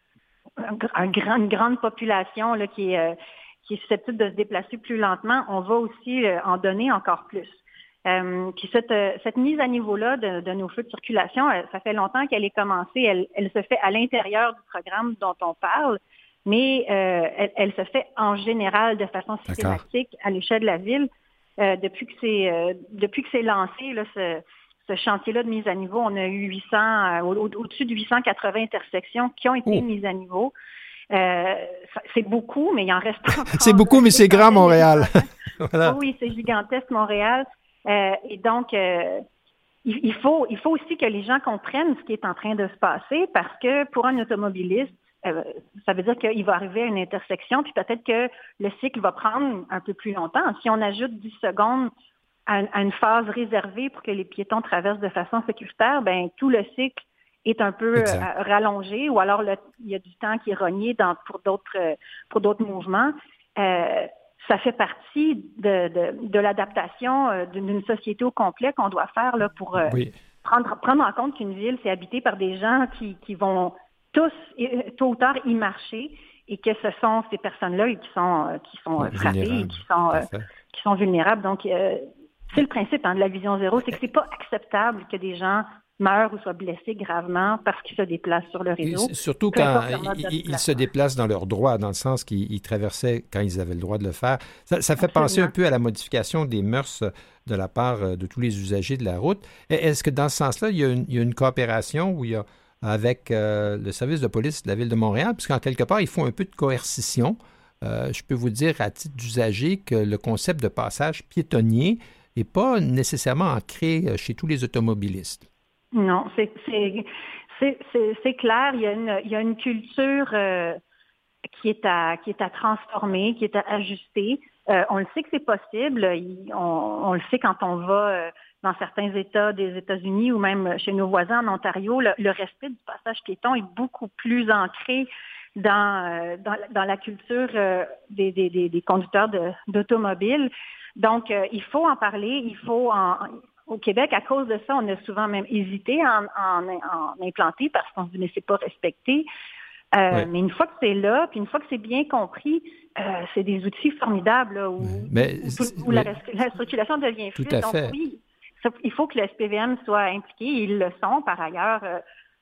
Speaker 5: un, un grand, une grande population là, qui, est, euh, qui est susceptible de se déplacer plus lentement. On va aussi euh, en donner encore plus. Euh, puis cette, cette mise à niveau-là de, de nos feux de circulation, elle, ça fait longtemps qu'elle est commencée. Elle, elle se fait à l'intérieur du programme dont on parle, mais euh, elle, elle se fait en général de façon systématique D'accord. à l'échelle de la ville. Euh, depuis que c'est euh, depuis que c'est lancé, là, ce, ce chantier-là de mise à niveau, on a eu huit cents, euh, au, au-dessus de huit cent quatre-vingts intersections qui ont été oh. mises à niveau. Euh, c'est beaucoup, mais il en reste encore.
Speaker 2: C'est beaucoup, mais c'est grand, Montréal.
Speaker 5: Voilà. Oui, c'est gigantesque, Montréal. Euh, et donc, euh, il, il faut il faut aussi que les gens comprennent ce qui est en train de se passer, parce que pour un automobiliste, euh, ça veut dire qu'il va arriver à une intersection, puis peut-être que le cycle va prendre un peu plus longtemps. Si on ajoute dix secondes à, à une phase réservée pour que les piétons traversent de façon sécuritaire, ben tout le cycle est un peu euh, rallongé, ou alors le, il y a du temps qui est rogné dans, pour d'autres euh, pour d'autres mouvements. Euh, ça fait partie de, de, de l'adaptation euh, d'une société au complet qu'on doit faire là, pour euh, oui. prendre, prendre en compte qu'une ville, c'est habité par des gens qui, qui vont tous, tôt ou tard, y marcher, et que ce sont ces personnes-là qui sont, euh, qui sont frappées et qui sont, euh, qui sont vulnérables. Donc, euh, c'est le principe hein, de la vision zéro, c'est que c'est pas acceptable que des gens meurent ou soient blessés gravement parce qu'ils se déplacent sur le réseau.
Speaker 2: Et surtout quand ils, ils se déplacent dans leurs droits, dans le sens qu'ils traversaient quand ils avaient le droit de le faire. Ça, ça fait Absolument. penser un peu à la modification des mœurs de la part de tous les usagers de la route. Est-ce que dans ce sens-là, il y a une, il y a une coopération où il y a avec euh, le service de police de la Ville de Montréal, puisqu'en quelque part, ils font un peu de coercition. Euh, je peux vous dire à titre d'usager que le concept de passage piétonnier n'est pas nécessairement ancré chez tous les automobilistes.
Speaker 5: Non, c'est, c'est, c'est, c'est, c'est clair. Il y a une, il y a une culture euh, qui est à, qui est à transformer, qui est à ajuster. Euh, on le sait que c'est possible. Il, on, on le sait quand on va euh, dans certains États des États-Unis ou même chez nos voisins en Ontario. Le, le respect du passage piéton est beaucoup plus ancré dans, euh, dans, dans la culture euh, des, des, des, des conducteurs de, d'automobiles. Donc, euh, il faut en parler. Il faut en Au Québec, à cause de ça, on a souvent même hésité à en, en, en implanter parce qu'on se dit, mais c'est pas respecté. Euh, oui. Mais une fois que c'est là, puis une fois que c'est bien compris, euh, c'est des outils formidables là, où,
Speaker 2: mais,
Speaker 5: où, où la, la circulation devient fluide.
Speaker 2: Tout à
Speaker 5: Donc
Speaker 2: fait.
Speaker 5: oui, ça, il faut que le S P V M soit impliqué. Ils le sont par ailleurs. Euh,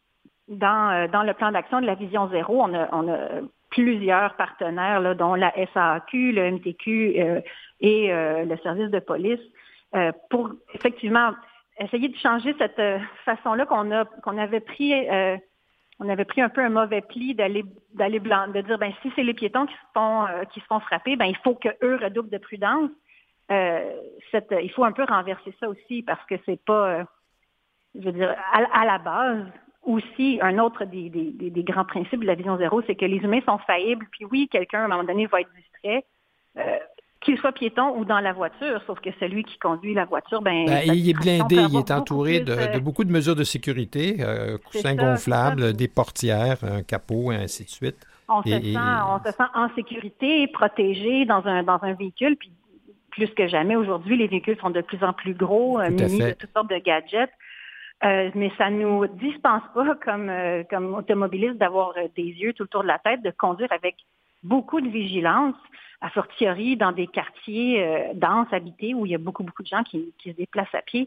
Speaker 5: dans, euh, dans le plan d'action de la Vision Zéro, on a, on a plusieurs partenaires, là, dont la S A A Q, le M T Q euh, et euh, le service de police. Euh, pour effectivement essayer de changer cette euh, façon-là qu'on a qu'on avait pris euh, on avait pris un peu un mauvais pli d'aller d'aller blanc, de dire ben si c'est les piétons qui se font euh, qui se font frapper, ben il faut que eux redoublent de prudence. Euh, cette, il faut un peu renverser ça aussi parce que c'est pas euh, je veux dire à, à la base aussi un autre des, des, des, des grands principes de la Vision Zéro, c'est que les humains sont faillibles. Puis oui, quelqu'un à un moment donné va être distrait. Euh, qu'il soit piéton ou dans la voiture, sauf que celui qui conduit la voiture, ben,
Speaker 2: ben il est blindé, il est entouré de, de, de beaucoup de mesures de sécurité, euh, coussins gonflables, des portières, un capot, et ainsi de suite.
Speaker 5: On, et, se, sent, et... on se sent en sécurité, protégé dans un, dans un véhicule, puis plus que jamais aujourd'hui, les véhicules sont de plus en plus gros, euh, munis de toutes sortes de gadgets. Euh, mais ça ne nous dispense pas, comme, euh, comme automobilistes, d'avoir euh, des yeux tout le tour de la tête, de conduire avec beaucoup de vigilance, a fortiori dans des quartiers euh, denses, habités, où il y a beaucoup, beaucoup de gens qui, qui se déplacent à pied.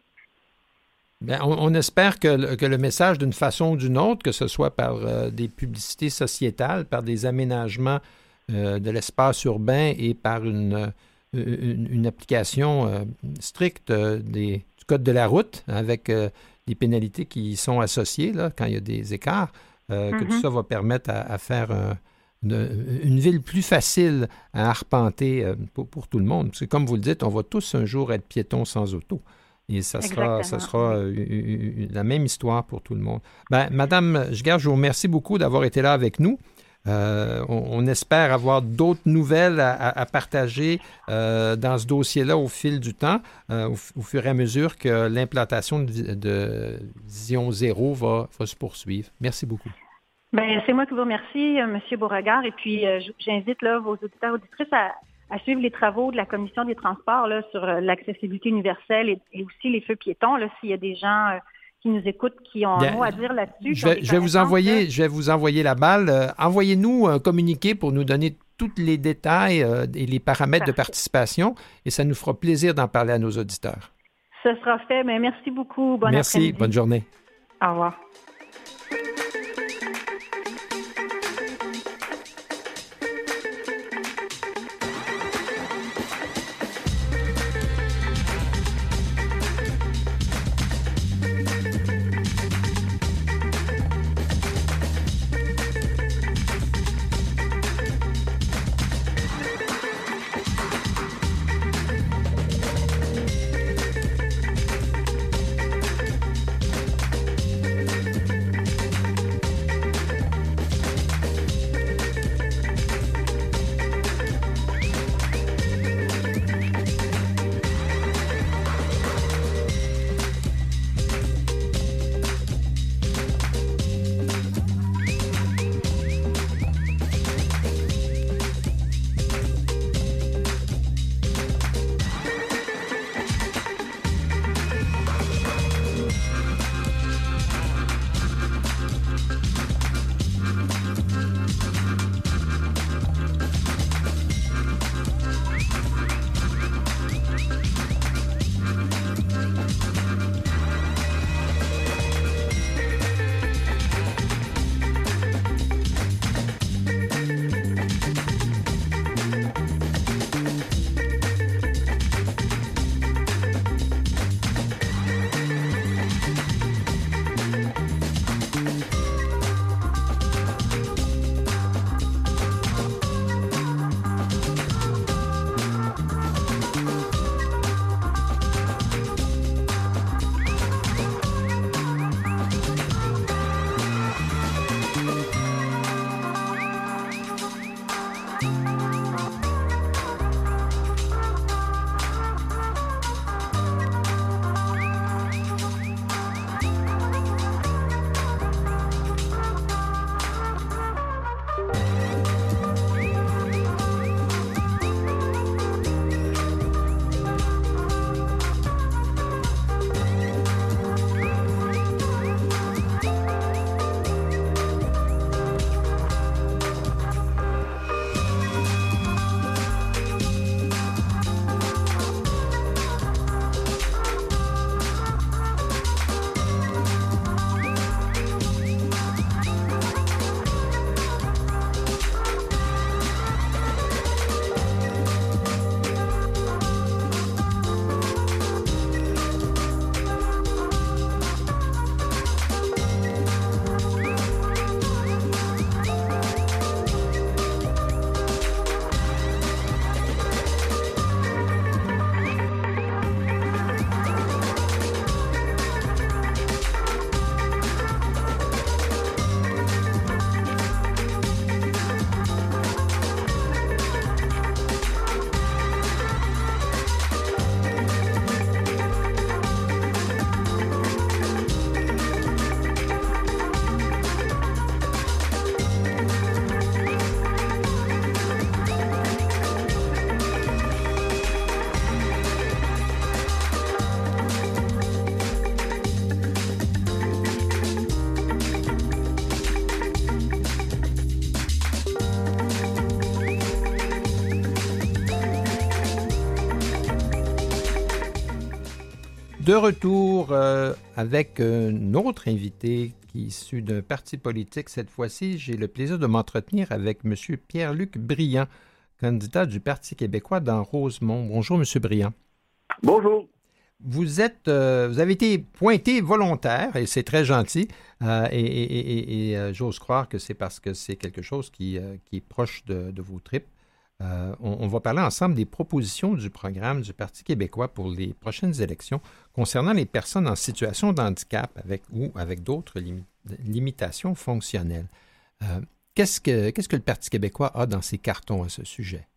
Speaker 2: Bien, on, on espère que le, que le message, d'une façon ou d'une autre, que ce soit par euh, des publicités sociétales, par des aménagements euh, de l'espace urbain et par une, une, une application euh, stricte euh, des, du code de la route avec euh, des pénalités qui sont associées là, quand il y a des écarts, euh, mm-hmm. que tout ça va permettre à, à faire euh, une, une ville plus facile à arpenter euh, pour, pour tout le monde. Parce que comme vous le dites, on va tous un jour être piétons sans auto. Et ça sera, ça sera euh, la même histoire pour tout le monde. Ben, Madame Giguère, je vous remercie beaucoup d'avoir été là avec nous. Euh, on, on espère avoir d'autres nouvelles à, à, à partager euh, dans ce dossier-là au fil du temps, euh, au, au fur et à mesure que l'implantation de, de Vision Zéro va, va se poursuivre. Merci beaucoup.
Speaker 5: Bien, c'est moi qui vous remercie, M. Beauregard. Et puis, euh, j'invite là, vos auditeurs et auditrices à, à suivre les travaux de la Commission des transports là, sur euh, l'accessibilité universelle et, et aussi les feux piétons. Là, s'il y a des gens... Euh, qui nous écoutent, qui ont Bien, un mot à dire là-dessus.
Speaker 2: Je vais, je vais vous envoyer, je vais vous envoyer la balle. Euh, envoyez-nous un communiqué pour nous donner tous les détails euh, et les paramètres Parfait. de participation et ça nous fera plaisir d'en parler à nos auditeurs.
Speaker 5: Ce sera fait, mais merci beaucoup. Bonne
Speaker 2: Merci,
Speaker 5: après-midi.
Speaker 2: Bonne journée.
Speaker 5: Au revoir.
Speaker 2: De retour euh, avec un autre invité qui est issu d'un parti politique. Cette fois-ci, j'ai le plaisir de m'entretenir avec M. Pierre-Luc Briand, candidat du Parti québécois dans Rosemont. Bonjour, M. Briand.
Speaker 6: Bonjour.
Speaker 2: Vous êtes, euh, vous avez été pointé volontaire, et c'est très gentil, euh, et, et, et, et euh, j'ose croire que c'est parce que c'est quelque chose qui, euh, qui est proche de, de vos tripes. Euh, on, on va parler ensemble des propositions du programme du Parti québécois pour les prochaines élections concernant les personnes en situation de handicap avec, ou avec d'autres limi- limitations fonctionnelles. Euh, qu'est-ce que, qu'est-ce que le Parti québécois a dans ses cartons à ce sujet?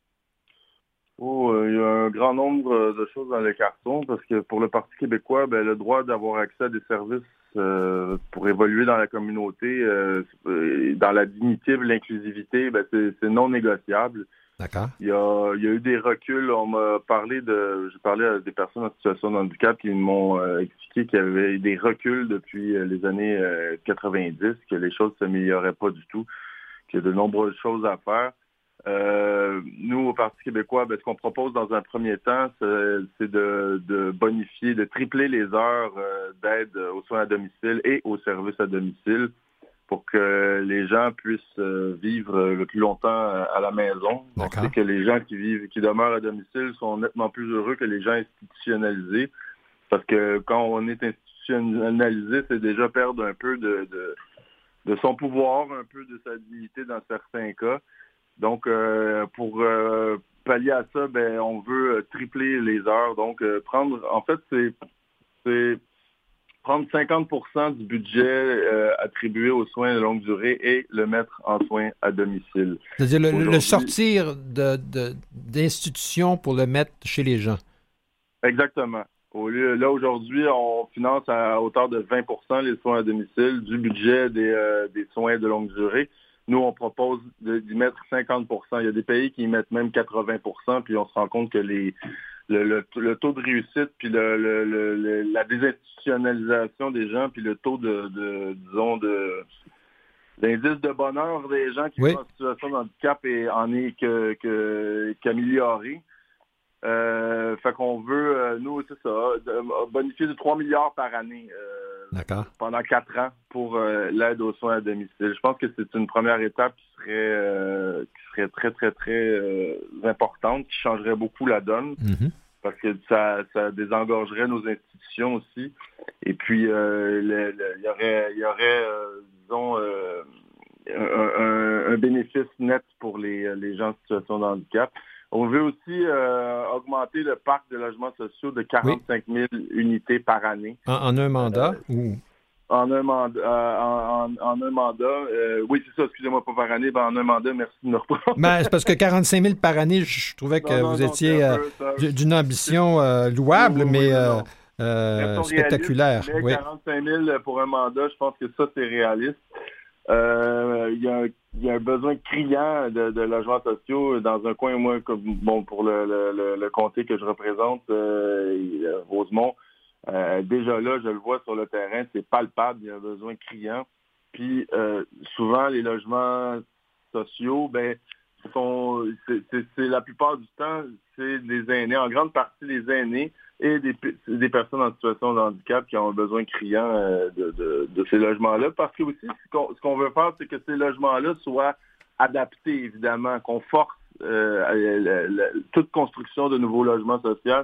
Speaker 6: Oh, euh, il y a un grand nombre de choses dans les cartons parce que pour le Parti québécois, ben, le droit d'avoir accès à des services euh, pour évoluer dans la communauté, euh, dans la dignité et l'inclusivité, ben, c'est, c'est non négociable.
Speaker 2: D'accord.
Speaker 6: Il y a, il y a eu des reculs. On m'a parlé de, j'ai parlé à des personnes en situation de handicap qui m'ont euh, expliqué qu'il y avait eu des reculs depuis les années euh, quatre-vingt-dix, que les choses ne s'amélioraient pas du tout, qu'il y a de nombreuses choses à faire. Euh, nous, au Parti québécois, ben, ce qu'on propose dans un premier temps, c'est, c'est de, de bonifier, de tripler les heures euh, d'aide aux soins à domicile et aux services à domicile pour que les gens puissent euh, vivre le plus longtemps à la maison. On sait que les gens qui vivent, qui demeurent à domicile sont nettement plus heureux que les gens institutionnalisés parce que quand on est institutionnalisé, c'est déjà perdre un peu de, de, de son pouvoir, un peu de sa dignité dans certains cas. Donc, euh, pour euh, pallier à ça, ben, on veut tripler les heures. Donc, euh, prendre, en fait, c'est, c'est prendre cinquante pour cent du budget euh, attribué aux soins de longue durée et le mettre en soins à domicile.
Speaker 2: C'est-à-dire le, le sortir de, de, d'institutions pour le mettre chez les gens.
Speaker 6: Exactement. Au lieu, là, aujourd'hui, on finance à hauteur de vingt pour cent les soins à domicile du budget des, euh, des soins de longue durée. Nous, on propose de, d'y mettre cinquante pour cent. Il y a des pays qui y mettent même quatre-vingts pour cent, puis on se rend compte que les, le, le, le taux de réussite, puis le, le, le, la désinstitutionnalisation des gens, puis le taux de, de disons, de l'indice de bonheur des gens qui oui. sont en situation de handicap est, en est que, que, qu'amélioré. Euh, fait qu'on veut, euh, nous, c'est ça, de, bonifier de trois milliards par année euh, pendant quatre ans pour euh, l'aide aux soins à domicile. Je pense que c'est une première étape qui serait, euh, qui serait très, très, très euh, importante, qui changerait beaucoup la donne, mm-hmm. parce que ça, ça désengorgerait nos institutions aussi. Et puis, euh, le, le, il y aurait, il y aurait euh, disons, euh, un, un, un bénéfice net pour les, les gens en situation de handicap. On veut aussi euh, augmenter le parc de logements sociaux de quarante-cinq mille oui. unités par année.
Speaker 2: En, en un mandat euh, ou?
Speaker 6: En un mandat. Euh, en, en, en un mandat. Euh, oui, c'est ça, excusez-moi, pas par année. Ben, en un mandat, merci de me reprendre.
Speaker 2: Ben, c'est parce que quarante-cinq mille par année, je trouvais que non, non, vous non, étiez euh, peu, d'une ambition euh, louable, oui, mais oui, euh, euh, spectaculaire.
Speaker 6: Réaliste, mais oui. quarante-cinq mille pour un mandat, je pense que ça, c'est réaliste. Euh, il y a un Il y a un besoin criant de, de logements sociaux dans un coin, moi, comme, bon, pour le, le, le comté que je représente, euh, Rosemont. Euh, déjà là, je le vois sur le terrain, c'est palpable, il y a un besoin criant. Puis euh, souvent, les logements sociaux, ben, sont, c'est, c'est, c'est la plupart du temps, c'est des aînés, en grande partie les aînés et des, des personnes en situation de handicap qui ont un besoin criant euh, de, de, de ces logements-là. Parce que aussi, ce qu'on, ce qu'on veut faire, c'est que ces logements-là soient adaptés, évidemment, qu'on force euh, la, la, toute construction de nouveaux logements sociaux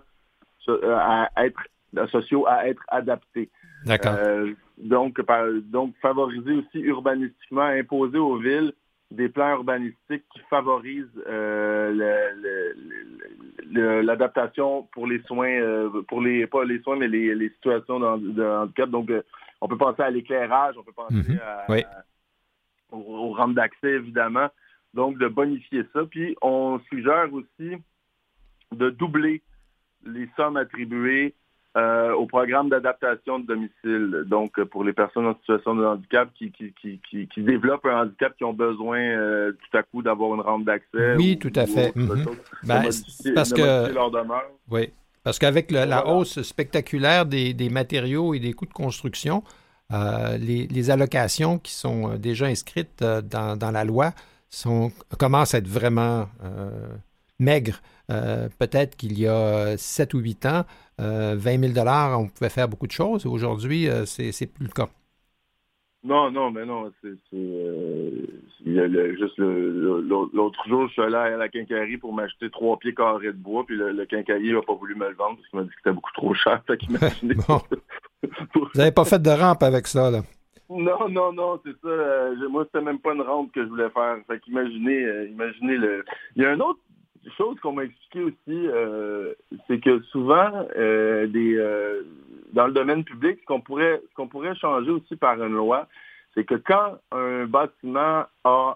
Speaker 6: à être, sociaux à être adaptés.
Speaker 2: D'accord. Euh,
Speaker 6: donc, par, donc, favoriser aussi urbanistiquement, imposer aux villes des plans urbanistiques qui favorisent euh, le, le, le, l'adaptation pour les soins, euh, pour les pas les soins, mais les, les situations de, de handicap. Donc, euh, on peut penser à l'éclairage, on peut penser mm-hmm. à,
Speaker 2: oui.
Speaker 6: à, aux, aux rampes d'accès, évidemment. Donc, de bonifier ça. Puis, on suggère aussi de doubler les sommes attribuées Euh, au programme d'adaptation de domicile, donc pour les personnes en situation de handicap qui, qui, qui, qui, qui développent un handicap, qui ont besoin euh, tout à coup d'avoir une rampe d'accès.
Speaker 2: Oui,
Speaker 6: ou,
Speaker 2: tout à fait. Mm-hmm.
Speaker 6: Chose,
Speaker 2: ben,
Speaker 6: modifier,
Speaker 2: parce que
Speaker 6: leur demeure.
Speaker 2: Oui, parce qu'avec le, la hausse spectaculaire des, des matériaux et des coûts de construction, euh, les, les allocations qui sont déjà inscrites euh, dans, dans la loi sont, commencent à être vraiment euh, maigres. Euh, peut-être qu'il y a sept ou huit ans, euh, vingt mille dollars, on pouvait faire beaucoup de choses. Aujourd'hui, euh, c'est, c'est plus le cas.
Speaker 6: Non, non, mais non. C'est, c'est, euh, il le, le, juste le, le, l'autre jour, je suis allé à la quincaillerie pour m'acheter trois pieds carrés de bois, puis le, le quincailler n'a pas voulu me le vendre parce qu'il m'a dit que c'était beaucoup trop cher. Fait qu'imaginez.
Speaker 2: Bon. Vous n'avez pas fait de rampe avec ça, là?
Speaker 6: Non, non, non, c'est ça. Euh, moi, c'était même pas une rampe que je voulais faire. Fait qu'imaginez, euh, imaginez le. Il y a une autre chose qu'on m'a expliqué aussi, euh, c'est que souvent, euh, des, euh, dans le domaine public, ce qu'on pourrait, ce qu'on pourrait changer aussi par une loi, c'est que quand un bâtiment a,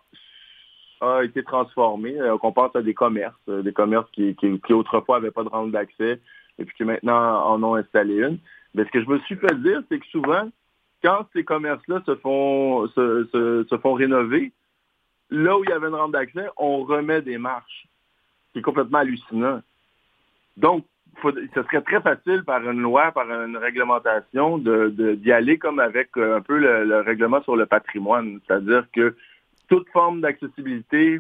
Speaker 6: a été transformé, euh, qu'on pense à des commerces, euh, des commerces qui, qui, qui autrefois n'avaient pas de rampe d'accès et puis qui maintenant en ont installé une, mais ce que je me suis fait dire, c'est que souvent, quand ces commerces-là se font, se, se, se font rénover, là où il y avait une rampe d'accès, on remet des marches. C'est complètement hallucinant. Donc, faut, ce serait très facile par une loi, par une réglementation, de, de, d'y aller comme avec un peu le, le règlement sur le patrimoine. C'est-à-dire que toute forme d'accessibilité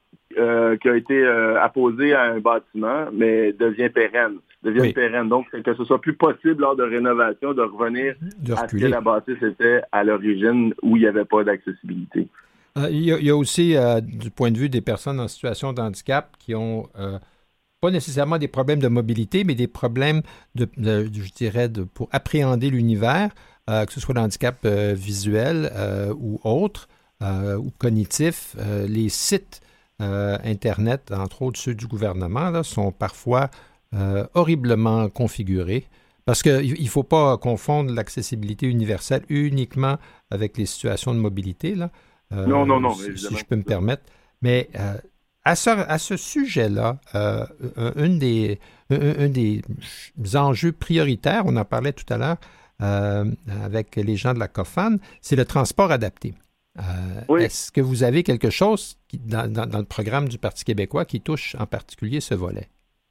Speaker 6: euh, qui a été euh, apposée à un bâtiment, mais devient pérenne. devient
Speaker 2: oui.
Speaker 6: pérenne. Donc, que ce soit plus possible lors de rénovation de revenir
Speaker 2: de
Speaker 6: à ce que la bâtisse était à l'origine où il n'y avait pas d'accessibilité.
Speaker 2: Euh, il, y a, il y a aussi, euh, du point de vue des personnes en situation de handicap qui ont euh, pas nécessairement des problèmes de mobilité, mais des problèmes, de, de je dirais, de, pour appréhender l'univers, euh, que ce soit le handicap euh, visuel euh, ou autre, euh, ou cognitif. Euh, les sites euh, Internet, entre autres ceux du gouvernement, là, sont parfois euh, horriblement configurés. Parce qu'il ne faut pas confondre l'accessibilité universelle uniquement avec les situations de mobilité, là. Euh,
Speaker 6: non, non, non.
Speaker 2: Si, si je peux me permettre. Mais euh, à, ce, à ce sujet-là, euh, un, un, des, un, un des enjeux prioritaires, on en parlait tout à l'heure euh, avec les gens de la COFAN, c'est le transport adapté. Euh,
Speaker 6: oui.
Speaker 2: Est-ce que vous avez quelque chose qui, dans, dans, dans le programme du Parti québécois qui touche en particulier ce volet?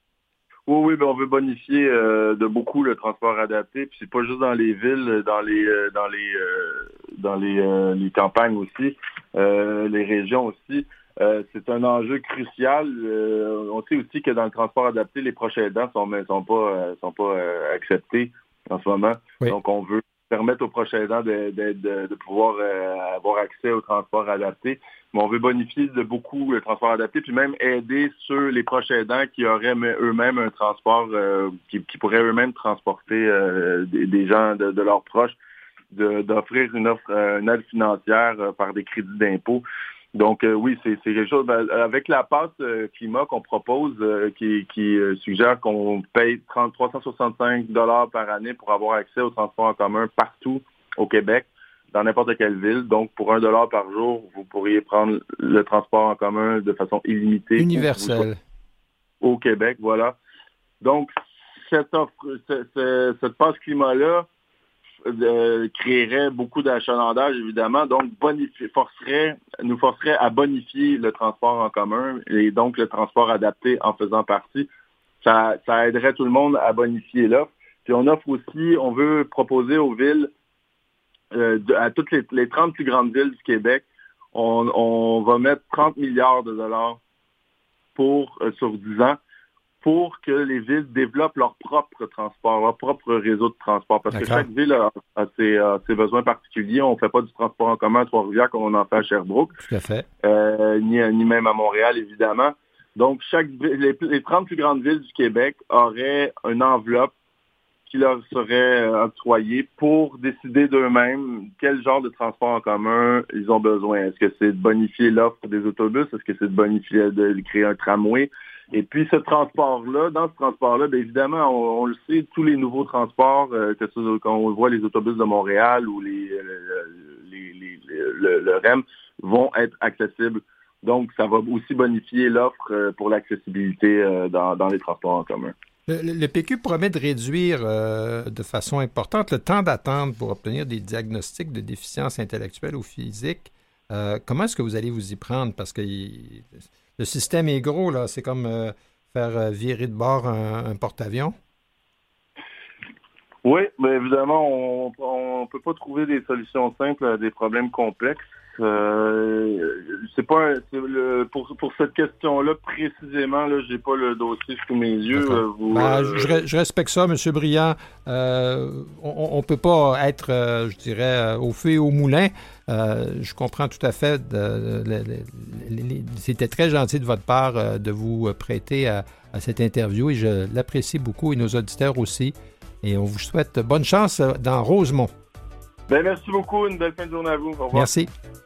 Speaker 6: Oui, oui, ben on veut bonifier euh, de beaucoup le transport adapté. Puis c'est pas juste dans les villes, dans les euh, dans les euh, dans les, euh, les campagnes aussi, euh, les régions aussi. Euh, c'est un enjeu crucial. Euh, on sait aussi que dans le transport adapté, les proches aidants sont sont pas euh, sont pas euh, acceptés en ce moment.
Speaker 2: Oui.
Speaker 6: Donc on veut permettre aux proches aidants de, de, de, de pouvoir euh, avoir accès au transport adapté. Mais on veut bonifier de beaucoup le transport adapté, puis même aider ceux, les proches aidants qui auraient eux-mêmes un transport, euh, qui, qui pourraient eux-mêmes transporter euh, des, des gens de, de leurs proches, de, d'offrir une offre, euh, une aide financière euh, par des crédits d'impôt. Donc euh, oui, c'est, c'est quelque chose, ben, avec la passe euh, climat qu'on propose, euh, qui, qui euh, suggère qu'on paye trois cent soixante-cinq dollars par année pour avoir accès au transport en commun partout au Québec, dans n'importe quelle ville. Donc, pour un dollar par jour, vous pourriez prendre le transport en commun de façon illimitée.
Speaker 2: Universelle.
Speaker 6: Au Québec, voilà. Donc, cette offre, cette, cette passe climat-là euh, créerait beaucoup d'achalandage, évidemment. Donc, bonifier, forcerait, nous forcerait à bonifier le transport en commun et donc le transport adapté en faisant partie. Ça, ça aiderait tout le monde à bonifier l'offre. Puis, on offre aussi, on veut proposer aux villes Euh, de, à toutes les, les trente plus grandes villes du Québec, on, on va mettre trente milliards de dollars pour euh, sur dix ans pour que les villes développent leur propre transport, leur propre réseau de transport. Parce D'accord. que chaque ville a, a, ses, a ses besoins particuliers. On ne fait pas du transport en commun à Trois-Rivières comme on en fait à Sherbrooke.
Speaker 2: Tout à fait.
Speaker 6: Euh, ni, ni même à Montréal, évidemment. Donc, chaque les, les trente plus grandes villes du Québec auraient une enveloppe qui leur serait octroyé pour décider d'eux-mêmes quel genre de transport en commun ils ont besoin. Est-ce que c'est de bonifier l'offre des autobus? Est-ce que c'est de bonifier, de créer un tramway? Et puis ce transport-là, dans ce transport-là, bien évidemment, on, on le sait, tous les nouveaux transports, euh, que ce, quand on voit les autobus de Montréal ou les, les, les, les le, le R E M, vont être accessibles. Donc, ça va aussi bonifier l'offre pour l'accessibilité euh, dans, dans les transports en commun.
Speaker 2: Le, le P Q promet de réduire euh, de façon importante le temps d'attente pour obtenir des diagnostics de déficience intellectuelle ou physique. Euh, comment est-ce que vous allez vous y prendre? Parce que il, le système est gros, là. C'est comme euh, faire virer de bord un, un porte-avions.
Speaker 6: Oui, mais évidemment, on ne peut pas trouver des solutions simples à des problèmes complexes. Euh, c'est pas un, c'est le, pour pour cette question-là précisément, là, j'ai pas le dossier sous mes yeux. Euh, vous,
Speaker 2: ben,
Speaker 6: euh...
Speaker 2: je, je respecte ça, M. Briand. Euh, on ne peut pas être, euh, je dirais, au feu et au moulin. Euh, je comprends tout à fait. De, de, de, de, de, c'était très gentil de votre part euh, de vous prêter à, à cette interview et je l'apprécie beaucoup et nos auditeurs aussi. Et on vous souhaite bonne chance dans Rosemont.
Speaker 6: Ben, merci beaucoup. Une belle fin de journée à vous. Au revoir.
Speaker 2: Merci.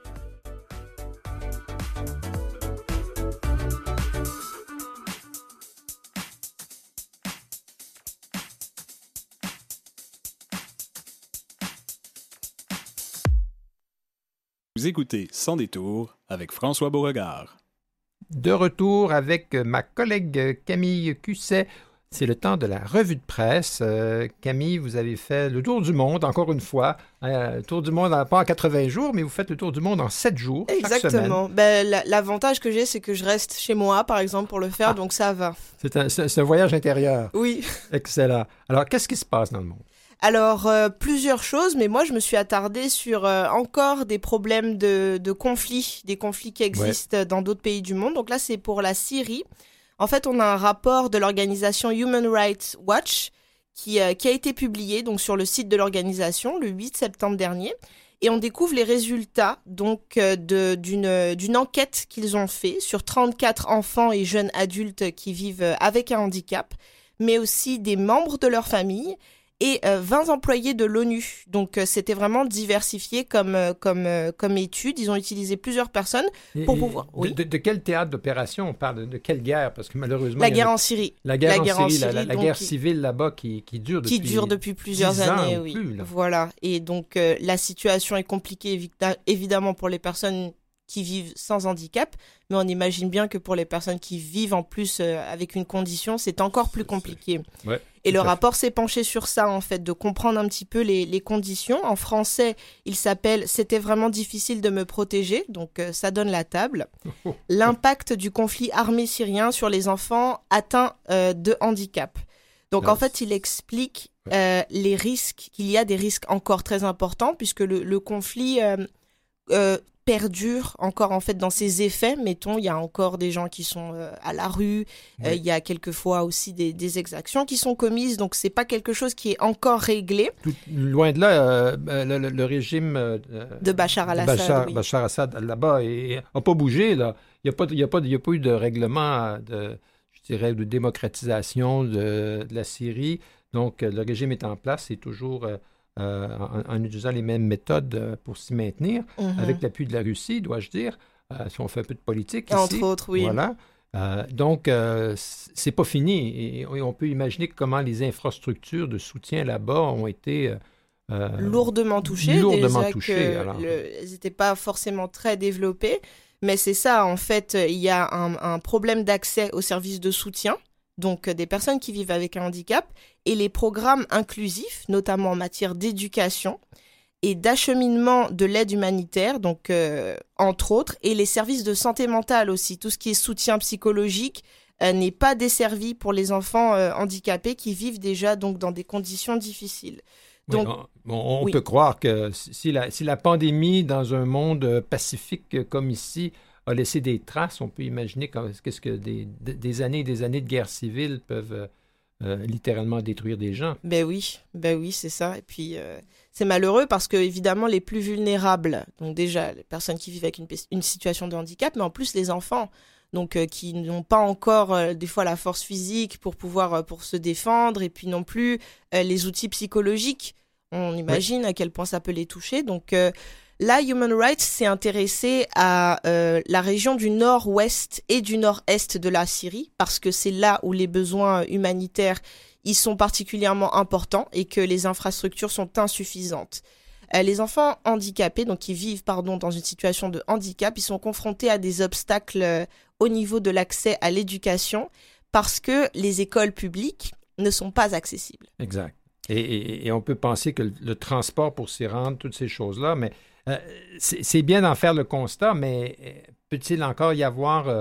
Speaker 7: Vous écoutez Sans détour avec François Beauregard.
Speaker 2: De retour avec ma collègue Camille Cusset. C'est le temps de la revue de presse. Euh, Camille, vous avez fait le tour du monde, encore une fois. Euh, tour du monde, pas en quatre-vingts jours, mais vous faites le tour du monde en sept jours.
Speaker 8: Exactement. Ben, l'avantage que j'ai, c'est que je reste chez moi, par exemple, pour le faire, ah. donc ça va.
Speaker 2: C'est un, c'est un voyage intérieur.
Speaker 8: Oui.
Speaker 2: Excellent. Alors, qu'est-ce qui se passe dans le monde?
Speaker 8: Alors, euh, plusieurs choses, mais moi, je me suis attardée sur euh, encore des problèmes de, de conflits, des conflits qui existent ouais. dans d'autres pays du monde. Donc là, c'est pour la Syrie. En fait, on a un rapport de l'organisation Human Rights Watch qui, euh, qui a été publié donc, sur le site de l'organisation le huit septembre dernier. Et on découvre les résultats donc, euh, de, d'une, d'une enquête qu'ils ont fait sur trente-quatre enfants et jeunes adultes qui vivent avec un handicap, mais aussi des membres de leur famille et euh, vingt employés de l'ONU. Donc, euh, c'était vraiment diversifié comme, euh, comme, euh, comme étude. Ils ont utilisé plusieurs personnes pour
Speaker 2: et,
Speaker 8: pouvoir...
Speaker 2: De,
Speaker 8: oui.
Speaker 2: de, de quel théâtre d'opération on parle? De, de quelle guerre? Parce que malheureusement...
Speaker 8: La guerre a... en Syrie.
Speaker 2: La guerre,
Speaker 8: la
Speaker 2: en,
Speaker 8: guerre
Speaker 2: Syrie,
Speaker 8: en Syrie,
Speaker 2: la, la, la guerre
Speaker 8: qui...
Speaker 2: civile là-bas qui, qui dure depuis...
Speaker 8: Qui dure depuis plusieurs années, oui.
Speaker 2: Plus,
Speaker 8: voilà. Et donc, euh, la situation est compliquée, évidemment, pour les personnes qui vivent sans handicap, mais on imagine bien que pour les personnes qui vivent en plus euh, avec une condition, c'est encore plus compliqué.
Speaker 2: Ouais,
Speaker 8: et le rapport s'est penché sur ça, en fait, de comprendre un petit peu les, les conditions. En français, il s'appelle « C'était vraiment difficile de me protéger », donc euh, ça donne la table. L'impact du conflit armé syrien sur les enfants atteints euh, de handicap. Donc, en fait, il explique euh, les risques, qu'il y a des risques encore très importants, puisque le, le conflit... Euh, euh, perdure encore en fait dans ses effets. Mettons, il y a encore des gens qui sont euh, à la rue, oui. euh, il y a quelquefois aussi des, des exactions qui sont commises, donc c'est pas quelque chose qui est encore réglé.
Speaker 2: Tout, loin de là, euh, le, le, le régime euh,
Speaker 8: de Bachar al-Assad,
Speaker 2: Bachar,
Speaker 8: oui.
Speaker 2: Bachar Assad là-bas n'a pas bougé. Là. Il n'y a, pas, il y a, pas, il y a pas eu de règlement de, je dirais, de démocratisation de, de la Syrie. Donc, le régime est en place, c'est toujours... Euh, Euh, en, en utilisant les mêmes méthodes euh, pour s'y maintenir, mm-hmm. avec l'appui de la Russie, dois-je dire, euh, si on fait un peu de politique ici.
Speaker 8: Entre autres, oui.
Speaker 2: Voilà. Euh, donc, euh, c'est pas fini. Et, et on peut imaginer comment les infrastructures de soutien là-bas ont été... Euh,
Speaker 8: lourdement touchées.
Speaker 2: Lourdement
Speaker 8: déjà
Speaker 2: touchées.
Speaker 8: Que
Speaker 2: alors.
Speaker 8: Le, elles n'étaient pas forcément très développées, mais c'est ça, en fait, il y a un, un problème d'accès aux services de soutien, donc des personnes qui vivent avec un handicap, et les programmes inclusifs, notamment en matière d'éducation et d'acheminement de l'aide humanitaire, donc euh, entre autres, et les services de santé mentale aussi. Tout ce qui est soutien psychologique euh, n'est pas desservi pour les enfants euh, handicapés qui vivent déjà donc dans des conditions difficiles. Donc,
Speaker 2: oui, on, on
Speaker 8: oui.
Speaker 2: peut croire que si la, si la pandémie dans un monde pacifique comme ici a laissé des traces, on peut imaginer qu'est-ce que des, des années et des années de guerre civile peuvent euh, littéralement détruire des gens.
Speaker 8: Ben oui, ben oui, c'est ça. Et puis, euh, c'est malheureux parce que, évidemment, les plus vulnérables, donc déjà, les personnes qui vivent avec une, une situation de handicap, mais en plus les enfants, donc euh, qui n'ont pas encore, euh, des fois, la force physique pour pouvoir euh, pour se défendre, et puis non plus euh, les outils psychologiques. On imagine oui. à quel point ça peut les toucher. Donc, euh, là, Human Rights s'est intéressé à euh, la région du nord-ouest et du nord-est de la Syrie, parce que c'est là où les besoins humanitaires ils sont particulièrement importants et que les infrastructures sont insuffisantes. Euh, les enfants handicapés, donc qui vivent pardon, dans une situation de handicap, ils sont confrontés à des obstacles euh, au niveau de l'accès à l'éducation parce que les écoles publiques ne sont pas accessibles.
Speaker 2: Exact. Et, et, et on peut penser que le, le transport pour s'y rendre, toutes ces choses-là, mais Euh, c'est, c'est bien d'en faire le constat, mais peut-il encore y avoir euh,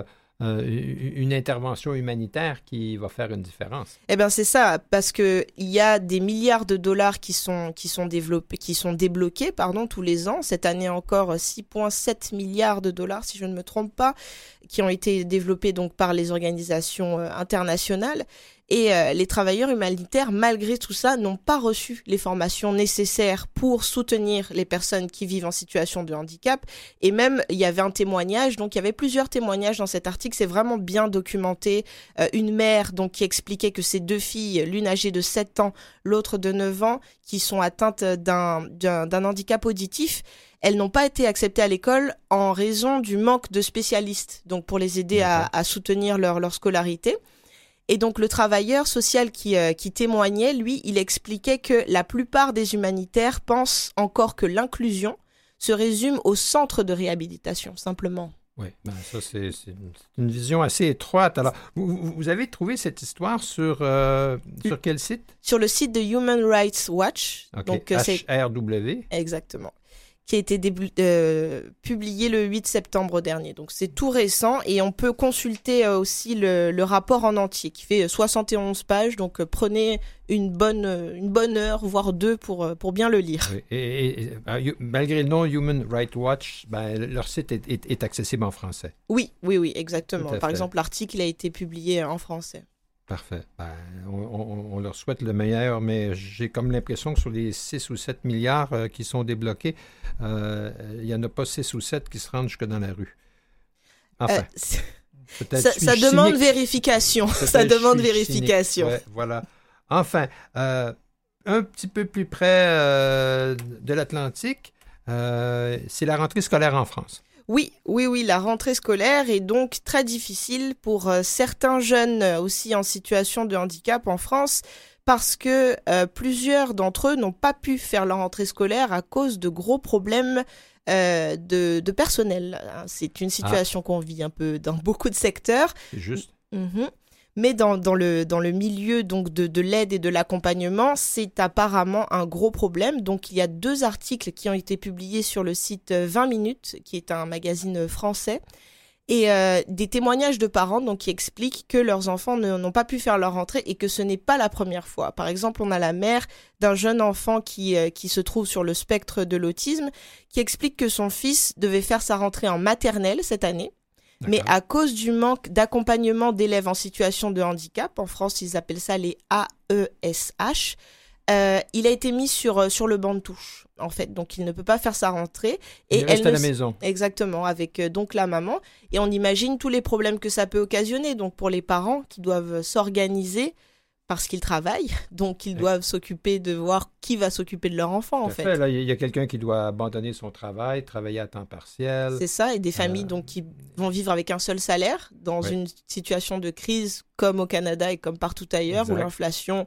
Speaker 2: euh, une intervention humanitaire qui va faire une différence.
Speaker 8: Eh bien, c'est ça, parce qu'il y a des milliards de dollars qui sont, qui sont, développés, qui sont débloqués pardon, tous les ans. Cette année encore, six virgule sept milliards de dollars, si je ne me trompe pas, qui ont été développés donc, par les organisations euh, internationales. Et euh, les travailleurs humanitaires, malgré tout ça, n'ont pas reçu les formations nécessaires pour soutenir les personnes qui vivent en situation de handicap. Et même, il y avait un témoignage, donc il y avait plusieurs témoignages dans cet article, c'est vraiment bien documenté. Euh, une mère donc, qui expliquait que ses deux filles, l'une âgée de sept ans, l'autre de neuf ans, qui sont atteintes d'un, d'un, d'un handicap auditif, elles n'ont pas été acceptées à l'école en raison du manque de spécialistes, donc pour les aider à, à soutenir leur, leur scolarité. Et donc le travailleur social qui, euh, qui témoignait, lui, il expliquait que la plupart des humanitaires pensent encore que l'inclusion se résume au centre de réhabilitation, simplement.
Speaker 2: Oui, ben ça c'est, c'est une vision assez étroite. Alors, vous, vous avez trouvé cette histoire sur, euh, sur quel site?
Speaker 8: Sur le site de Human Rights Watch.
Speaker 2: Okay.
Speaker 8: Donc,
Speaker 2: H R W.
Speaker 8: Exactement. Qui a été début, euh, publié le huit septembre dernier. Donc c'est tout récent et on peut consulter euh, aussi le, le rapport en entier qui fait soixante et onze pages. Donc euh, prenez une bonne, une bonne heure, voire deux pour, pour bien le lire.
Speaker 2: Oui. Et, et, et, malgré le nom Human Rights Watch, ben, leur site est, est, est accessible en français.
Speaker 8: Oui, oui, oui, exactement. Par
Speaker 2: fait.
Speaker 8: exemple, l'article a été publié en français.
Speaker 2: Parfait. Ben, on, on, on leur souhaite le meilleur, mais j'ai comme l'impression que sur les six ou sept milliards euh, qui sont débloqués, euh, il n'y en a pas six ou sept qui se rendent jusque dans la rue. Enfin,
Speaker 8: euh,
Speaker 2: peut-être
Speaker 8: ça, ça demande vérification. Ça demande vérification.
Speaker 2: Ouais, voilà. Enfin, euh, un petit peu plus près euh, de l'Atlantique, euh, c'est la rentrée scolaire en France.
Speaker 8: Oui, oui, oui, la rentrée scolaire est donc très difficile pour euh, certains jeunes euh, aussi en situation de handicap en France parce que euh, plusieurs d'entre eux n'ont pas pu faire leur rentrée scolaire à cause de gros problèmes euh, de, de personnel. C'est une situation ah. qu'on vit un peu dans beaucoup de secteurs.
Speaker 2: C'est juste.
Speaker 8: Mmh. Mais dans, dans, le, dans le milieu donc de, de l'aide et de l'accompagnement, c'est apparemment un gros problème. Donc, il y a deux articles qui ont été publiés sur le site vingt minutes, qui est un magazine français, et euh, des témoignages de parents donc, qui expliquent que leurs enfants ne, n'ont pas pu faire leur rentrée et que ce n'est pas la première fois. Par exemple, on a la mère d'un jeune enfant qui, euh, qui se trouve sur le spectre de l'autisme, qui explique que son fils devait faire sa rentrée en maternelle cette année. Mais à cause du manque d'accompagnement d'élèves en situation de handicap, en France ils appellent ça les A E S H, euh, il a été mis sur, sur le banc de touche, en fait. Donc il ne peut pas faire sa rentrée. Et
Speaker 2: il reste
Speaker 8: elle
Speaker 2: à
Speaker 8: ne...
Speaker 2: la maison.
Speaker 8: Exactement, avec euh, donc la maman. Et on imagine tous les problèmes que ça peut occasionner. Donc pour les parents qui doivent s'organiser parce qu'ils travaillent, donc ils doivent s'occuper de voir qui va s'occuper de leur enfant, en fait.
Speaker 2: fait. Là, il y a quelqu'un qui doit abandonner son travail, travailler à temps partiel.
Speaker 8: C'est ça, et des familles euh... donc, qui vont vivre avec un seul salaire dans ouais. une situation de crise comme au Canada et comme partout ailleurs, exact. Où l'inflation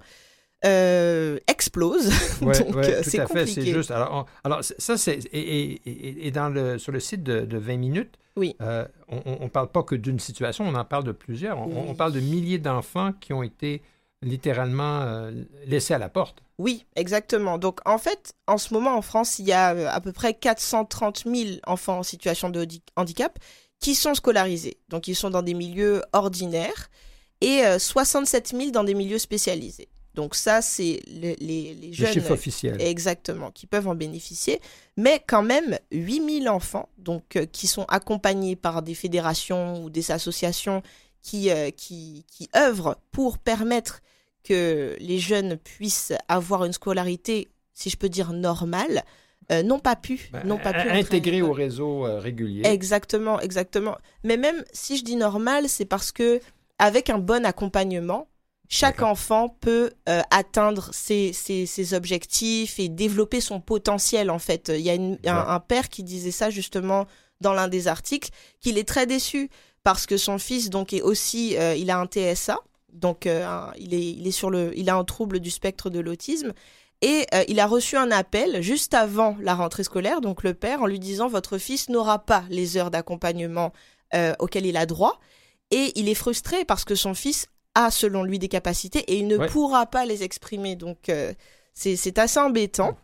Speaker 8: euh, explose.
Speaker 2: Ouais,
Speaker 8: donc
Speaker 2: ouais, tout
Speaker 8: c'est
Speaker 2: à
Speaker 8: compliqué.
Speaker 2: fait, c'est juste. Alors, on, alors ça, c'est... Et, et, et dans le, sur le site de, de vingt minutes,
Speaker 8: oui.
Speaker 2: euh, on ne parle pas que d'une situation, on en parle de plusieurs. On, oui. on parle de milliers d'enfants qui ont été littéralement euh, laissés à la porte.
Speaker 8: Oui, exactement. Donc, en fait, en ce moment, en France, il y a euh, à peu près quatre cent trente mille enfants en situation de handicap qui sont scolarisés. Donc, ils sont dans des milieux ordinaires et euh, soixante-sept mille dans des milieux spécialisés. Donc, ça, c'est les, les, les jeunes...
Speaker 2: Les chiffres officiels.
Speaker 8: Exactement, qui peuvent en bénéficier. Mais quand même, huit mille enfants donc, euh, qui sont accompagnés par des fédérations ou des associations qui, euh, qui, qui œuvrent pour permettre que les jeunes puissent avoir une scolarité, si je peux dire, normale, euh, n'ont pas pu.
Speaker 2: Ben,
Speaker 8: n'ont pas pu
Speaker 2: intégrer au réseau euh, régulier.
Speaker 8: Exactement, exactement. Mais même si je dis normal, c'est parce que avec un bon accompagnement, chaque D'accord. enfant peut euh, atteindre ses, ses, ses objectifs et développer son potentiel, en fait. Il y a une, un, un père qui disait ça, justement, dans l'un des articles, qu'il est très déçu parce que son fils, donc, est aussi... Euh, il a un T S A. Donc, euh, il, est, il, est sur le, il a un trouble du spectre de l'autisme. Et euh, il a reçu un appel juste avant la rentrée scolaire, donc le père, en lui disant « Votre fils n'aura pas les heures d'accompagnement euh, auxquelles il a droit. » Et il est frustré parce que son fils a, selon lui, des capacités et il ne ouais. pourra pas les exprimer. Donc, euh, c'est, c'est assez embêtant.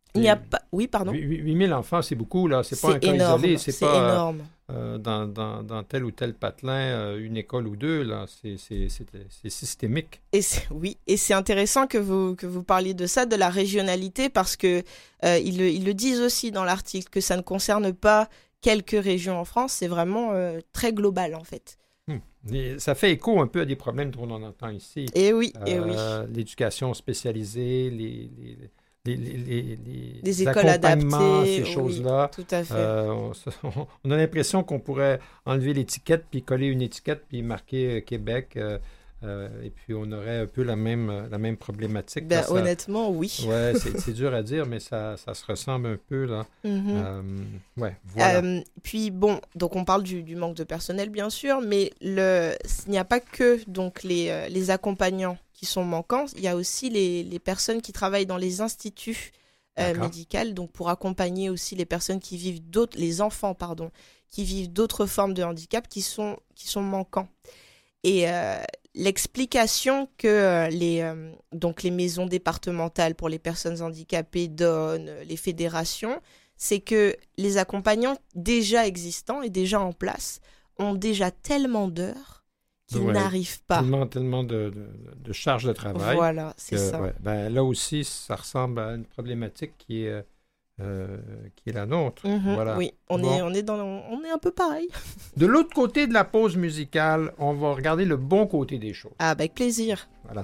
Speaker 8: Il n'y a pas... Oui, pardon.
Speaker 2: huit mille enfants, c'est beaucoup, là. C'est, c'est pas un cas
Speaker 8: énorme,
Speaker 2: isolé. C'est,
Speaker 8: c'est
Speaker 2: pas
Speaker 8: énorme.
Speaker 2: Euh, dans, dans, dans tel ou tel patelin, euh, une école ou deux, là. C'est, c'est, c'est, c'est systémique.
Speaker 8: Et c'est, oui, et c'est intéressant que vous, que vous parliez de ça, de la régionalité, parce que euh, ils, le, ils le disent aussi dans l'article, que ça ne concerne pas quelques régions en France, c'est vraiment euh, très global, en fait.
Speaker 2: Hum. Et ça fait écho un peu à des problèmes dont on entend ici.
Speaker 8: Et oui,
Speaker 2: euh,
Speaker 8: et oui.
Speaker 2: L'éducation spécialisée, les... les Les, les, les, les,
Speaker 8: les écoles adaptées,
Speaker 2: ces choses-là.
Speaker 8: Oui, tout à fait.
Speaker 2: Euh, on, on a l'impression qu'on pourrait enlever l'étiquette, puis coller une étiquette, puis marquer Québec, euh, euh, et puis on aurait un peu la même, la même problématique.
Speaker 8: Ben,
Speaker 2: ça,
Speaker 8: honnêtement, oui.
Speaker 2: Ouais, c'est, c'est dur à dire, mais ça, ça se ressemble un peu, là.
Speaker 8: Mm-hmm.
Speaker 2: Euh, ouais, voilà.
Speaker 8: Euh, puis bon, donc on parle du, du manque de personnel, bien sûr, mais le, il n'y a pas que donc, les, euh, les accompagnants qui sont manquants, il y a aussi les, les personnes qui travaillent dans les instituts euh, médicaux, donc pour accompagner aussi les personnes qui vivent d'autres, les enfants, pardon, qui vivent d'autres formes de handicap qui sont, qui sont manquants. Et euh, l'explication que euh, les, euh, donc les maisons départementales pour les personnes handicapées donnent, les fédérations, c'est que les accompagnants déjà existants et déjà en place ont déjà tellement d'heures qu'ils ouais, n'arrivent pas.
Speaker 2: Tellement, tellement de, de, de charges de travail.
Speaker 8: Voilà, c'est
Speaker 2: que,
Speaker 8: ça.
Speaker 2: Ouais, ben, là aussi, ça ressemble à une problématique qui est, euh, qui est la nôtre.
Speaker 8: Mm-hmm,
Speaker 2: voilà.
Speaker 8: Oui, on, bon. est, on, est dans, on est un peu pareil.
Speaker 2: De l'autre côté de la pause musicale, on va regarder le bon côté des choses.
Speaker 8: Ah, avec plaisir.
Speaker 2: Voilà.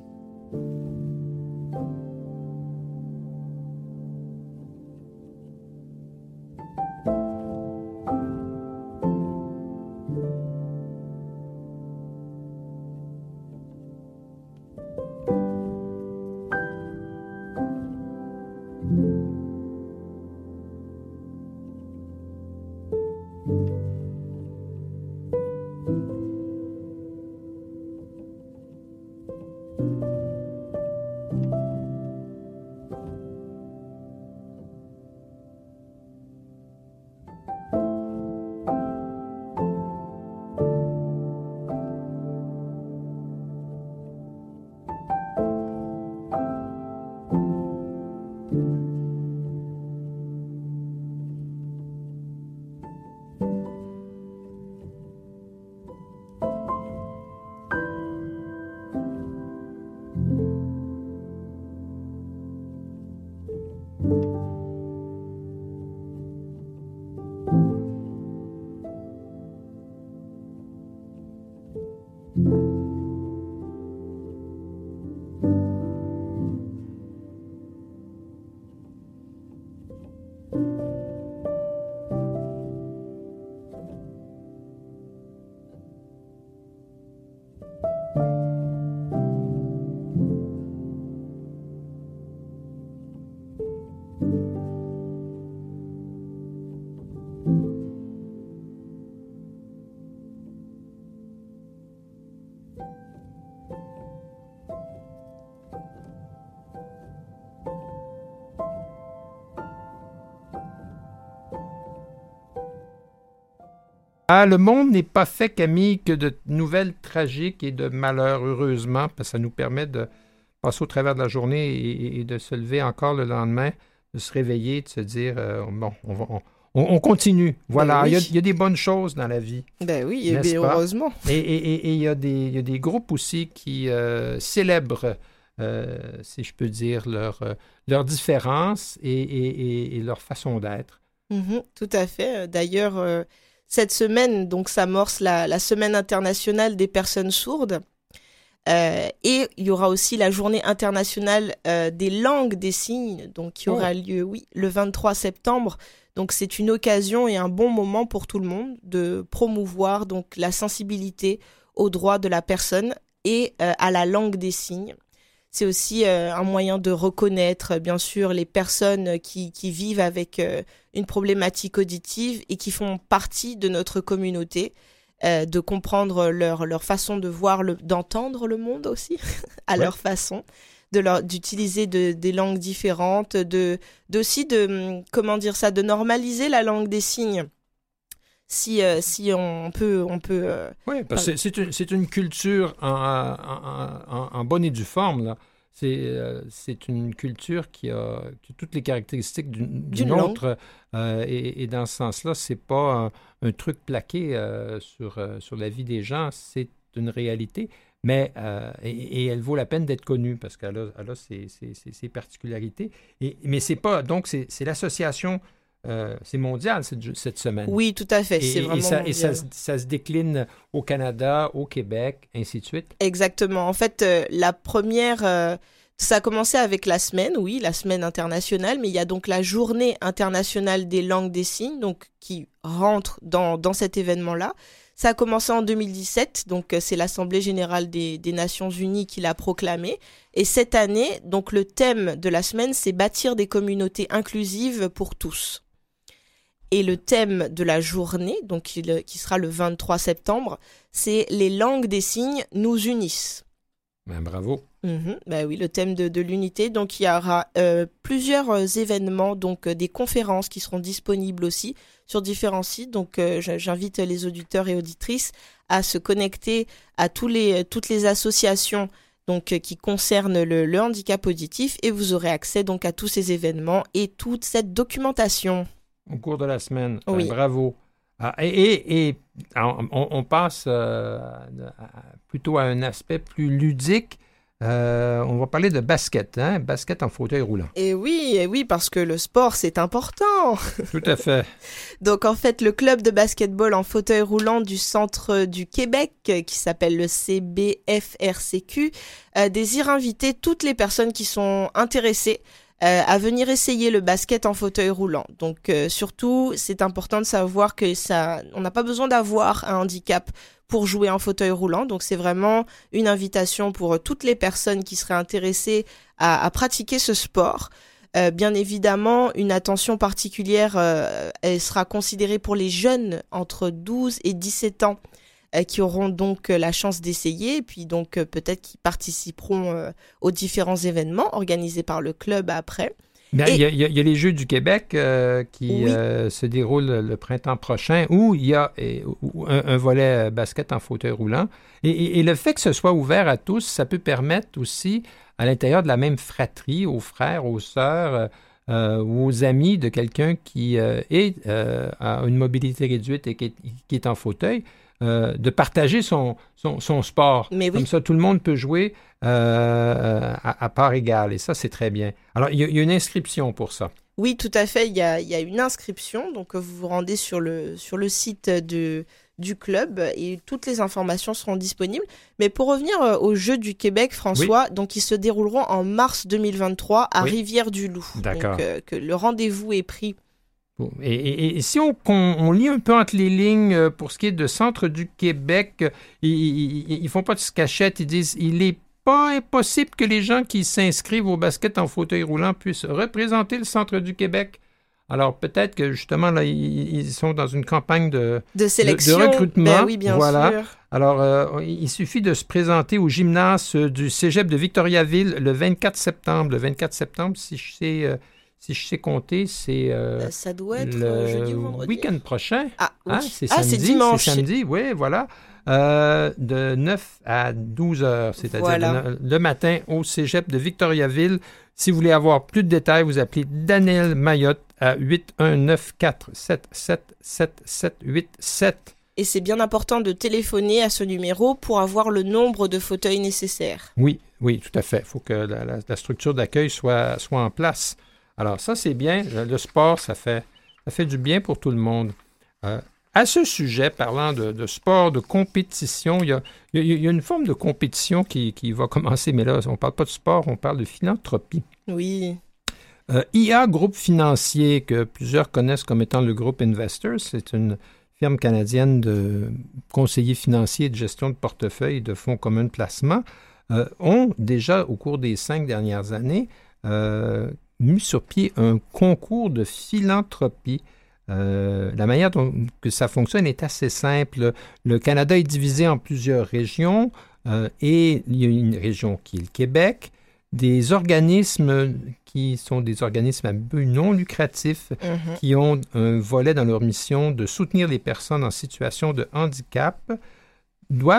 Speaker 2: Ah, le monde n'est pas fait, Camille, que de nouvelles tragiques et de malheurs, heureusement, parce que ça nous permet de passer au travers de la journée et, et de se lever encore le lendemain, de se réveiller, de se dire, euh, bon, on, va, on, on continue. Voilà, ben oui. il, y a, il y a des bonnes choses dans la vie.
Speaker 8: Ben oui, et bien heureusement.
Speaker 2: Et, et, et, et il, y a des, il y a des groupes aussi qui euh, célèbrent, euh, si je peux dire, leurs leur différences et, et, et, et leur façon d'être.
Speaker 8: Mm-hmm, tout à fait. D'ailleurs, euh, cette semaine, donc, s'amorce la, la Semaine internationale des personnes sourdes. Euh, et il y aura aussi la Journée internationale euh, des langues des signes, donc qui aura oh. lieu, oui, le vingt-trois septembre. Donc, c'est une occasion et un bon moment pour tout le monde de promouvoir donc la sensibilité aux droits de la personne et euh, à la langue des signes. C'est aussi euh, un moyen de reconnaître, bien sûr, les personnes qui, qui vivent avec euh, une problématique auditive et qui font partie de notre communauté, euh, de comprendre leur, leur façon de voir, le, d'entendre le monde aussi, à ouais. leur façon, de leur, d'utiliser de, des langues différentes, de, d'aussi de, comment dire ça, de normaliser la langue des signes. Si, euh, si on peut... On peut euh,
Speaker 2: oui, parce que c'est, c'est, une, c'est une culture en, en, en, en bonne et due forme, là. C'est, euh, c'est une culture qui a, qui a toutes les caractéristiques d'une, d'une,
Speaker 8: D'une
Speaker 2: autre. Euh, et, et dans ce sens-là, c'est pas un, un truc plaqué euh, sur, euh, sur la vie des gens, c'est une réalité. Mais euh, et, et elle vaut la peine d'être connue parce qu'elle a, elle a ses, ses, ses, ses particularités. Et, mais c'est pas. Donc, c'est, c'est l'association. Euh, c'est mondial cette, cette semaine.
Speaker 8: Oui, tout à fait.
Speaker 2: Et,
Speaker 8: c'est vraiment
Speaker 2: et, ça,
Speaker 8: mondial.
Speaker 2: et ça, ça se décline au Canada, au Québec, ainsi de suite.
Speaker 8: Exactement. En fait, euh, la première, euh, ça a commencé avec la semaine, oui, la semaine internationale, mais il y a donc la journée internationale des langues des signes, donc qui rentre dans, dans cet événement-là. Ça a commencé en deux mille dix-sept, donc euh, c'est l'Assemblée générale des, des Nations unies qui l'a proclamé. Et cette année, donc le thème de la semaine, c'est bâtir des communautés inclusives pour tous. Et le thème de la journée, donc qui, le, qui sera le vingt-trois septembre, c'est les langues des signes nous unissent.
Speaker 2: Ben, bravo.
Speaker 8: Mmh, bah oui, le thème de, de l'unité. Donc il y aura euh, plusieurs euh, événements, donc euh, des conférences qui seront disponibles aussi sur différents sites. Donc euh, j'invite les auditeurs et auditrices à se connecter à tous les, toutes les associations donc, euh, qui concernent le, le handicap auditif et vous aurez accès donc à tous ces événements et toute cette documentation.
Speaker 2: Au cours de la semaine. Ben,
Speaker 8: Oui.
Speaker 2: bravo. Ah, et, et, et on, on passe euh, à, plutôt à un aspect plus ludique. Euh, on va parler de basket, hein? Basket en fauteuil roulant.
Speaker 8: Et oui, et oui, parce que le sport, c'est important.
Speaker 2: Tout à fait.
Speaker 8: Donc, en fait, le club de basketball en fauteuil roulant du centre du Québec, qui s'appelle le C B F R C Q, euh, désire inviter toutes les personnes qui sont intéressées Euh, à venir essayer le basket en fauteuil roulant. Donc euh, surtout, c'est important de savoir que ça, on n'a pas besoin d'avoir un handicap pour jouer en fauteuil roulant. Donc c'est vraiment une invitation pour euh, toutes les personnes qui seraient intéressées à, à pratiquer ce sport. Euh, bien évidemment, une attention particulière euh, elle sera considérée pour les jeunes entre douze et dix-sept ans. Euh, qui auront donc euh, la chance d'essayer, et puis donc euh, peut-être qui participeront euh, aux différents événements organisés par le club après.
Speaker 2: Il
Speaker 8: Et...
Speaker 2: y, y, y a les Jeux du Québec euh, qui
Speaker 8: oui.
Speaker 2: euh, se déroulent le printemps prochain, où il y a et, où un, un volet basket en fauteuil roulant. Et, et, et le fait que ce soit ouvert à tous, ça peut permettre aussi, à l'intérieur de la même fratrie, aux frères, aux sœurs, euh, ou aux amis de quelqu'un qui euh, est, euh, a une mobilité réduite et qui est, qui est en fauteuil, Euh, de partager son, son, son sport.
Speaker 8: Mais oui.
Speaker 2: Comme ça, tout le monde peut jouer euh, à, à part égale. Et ça, c'est très bien. Alors, il y, y a une inscription pour ça.
Speaker 8: Oui, tout à fait. Il y a, il y a une inscription. Donc, vous vous rendez sur le, sur le site de, du club et toutes les informations seront disponibles. Mais pour revenir aux Jeux du Québec, François, oui. donc ils se dérouleront en mars deux mille vingt-trois à oui. Rivière-du-Loup.
Speaker 2: D'accord.
Speaker 8: Donc, euh, que le rendez-vous est pris.
Speaker 2: Et, et, et si on, on, on lit un peu entre les lignes pour ce qui est de Centre du Québec, ils ne font pas de cachette, ils disent il n'est pas impossible que les gens qui s'inscrivent au basket en fauteuil roulant puissent représenter le Centre du Québec. Alors peut-être que justement, là, ils, ils sont dans une campagne de,
Speaker 8: de sélection,
Speaker 2: de, de recrutement.
Speaker 8: Ben oui, bien
Speaker 2: voilà.
Speaker 8: sûr.
Speaker 2: Alors, euh, il suffit de se présenter au gymnase du Cégep de Victoriaville le vingt-quatre septembre. Le vingt-quatre septembre, si je sais... Euh, Si je sais compter, c'est euh,
Speaker 8: ça doit être
Speaker 2: le
Speaker 8: jeudi ou vendredi.
Speaker 2: week-end prochain.
Speaker 8: Ah, oui.
Speaker 2: Hein, c'est
Speaker 8: ah,
Speaker 2: samedi,
Speaker 8: c'est dimanche.
Speaker 2: C'est samedi, oui, voilà. Euh, de neuf à douze heures, c'est-à-dire
Speaker 8: voilà.
Speaker 2: le, le matin au Cégep de Victoriaville. Si vous voulez avoir plus de détails, vous appelez Daniel Mayotte à huit un neuf quatre sept sept sept sept huit sept.
Speaker 8: Et c'est bien important de téléphoner à ce numéro pour avoir le nombre de fauteuils nécessaires.
Speaker 2: Oui, oui, tout à fait. Il faut que la, la, la structure d'accueil soit, soit en place. Alors ça, c'est bien. Le sport, ça fait, ça fait du bien pour tout le monde. Euh, à ce sujet, parlant de, de sport, de compétition, il y a, il y a une forme de compétition qui, qui va commencer, mais là, on ne parle pas de sport, on parle de philanthropie.
Speaker 8: Oui.
Speaker 2: Euh, I A Groupe Financier, que plusieurs connaissent comme étant le groupe Investors, c'est une firme canadienne de conseillers financiers et de gestion de portefeuille de fonds communs de placement, euh, ont déjà, au cours des cinq dernières années, euh, mis sur pied un concours de philanthropie. Euh, la manière dont que ça fonctionne est assez simple. Le Canada est divisé en plusieurs régions euh, et il y a une région qui est le Québec, des organismes qui sont des organismes à but non lucratif,
Speaker 8: Mm-hmm.
Speaker 2: qui ont un volet dans leur mission de soutenir les personnes en situation de handicap, doivent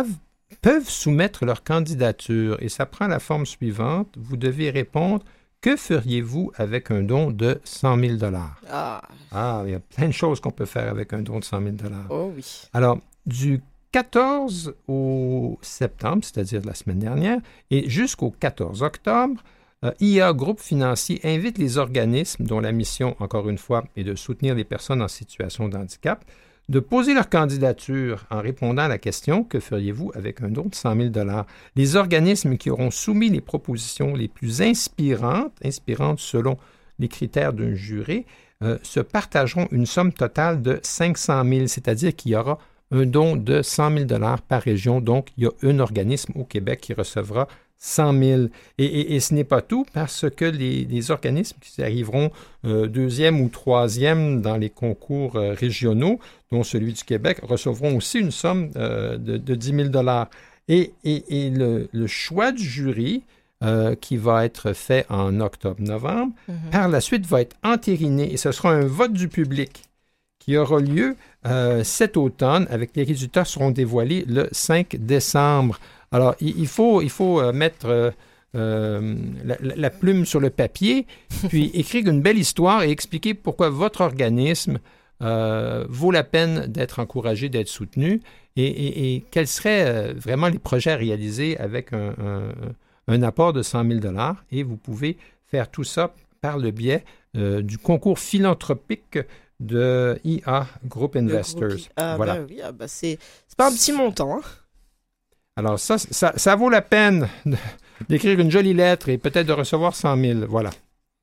Speaker 2: peuvent soumettre leur candidature et ça prend la forme suivante. Vous devez répondre « Que feriez-vous avec un don de cent mille dollars? »
Speaker 8: Ah.
Speaker 2: Ah, il y a plein de choses qu'on peut faire avec un don de cent mille dollars.
Speaker 8: Oh oui.
Speaker 2: Alors, du quatorze au septembre, c'est-à-dire la semaine dernière, et jusqu'au quatorze octobre, euh, I A Groupe Financier invite les organismes dont la mission, encore une fois, est de soutenir les personnes en situation de handicap, de poser leur candidature en répondant à la question « Que feriez-vous avec un don de cent mille dollars? » Les organismes qui auront soumis les propositions les plus inspirantes, inspirantes selon les critères d'un jury, euh, se partageront une somme totale de cinq cent mille, c'est-à-dire qu'il y aura un don de cent mille dollars par région. Donc, il y a un organisme au Québec qui recevra cent mille. Et, et, et ce n'est pas tout parce que les, les organismes qui arriveront euh, deuxième ou troisième dans les concours euh, régionaux, dont celui du Québec, recevront aussi une somme euh, de, de dix mille dollars. Et, et, et le, le choix du jury, euh, qui va être fait en octobre-novembre, mm-hmm. par la suite va être entériné et ce sera un vote du public qui aura lieu euh, cet automne, avec les résultats seront dévoilés le cinq décembre. Alors, il, il faut, il faut euh, mettre euh, euh, la, la plume sur le papier, puis écrire une belle histoire et expliquer pourquoi votre organisme euh, vaut la peine d'être encouragé, d'être soutenu, et, et, et quels seraient euh, vraiment les projets à réaliser avec un, un, un apport de cent mille dollars. Et vous pouvez faire tout ça par le biais euh, du concours philanthropique de I A Group Investors.
Speaker 8: Groupe I A,
Speaker 2: voilà.
Speaker 8: Ben oui, ah ben c'est, c'est pas un petit montant. Hein?
Speaker 2: Alors ça, ça, ça vaut la peine de, d'écrire une jolie lettre et peut-être de recevoir cent mille. Voilà.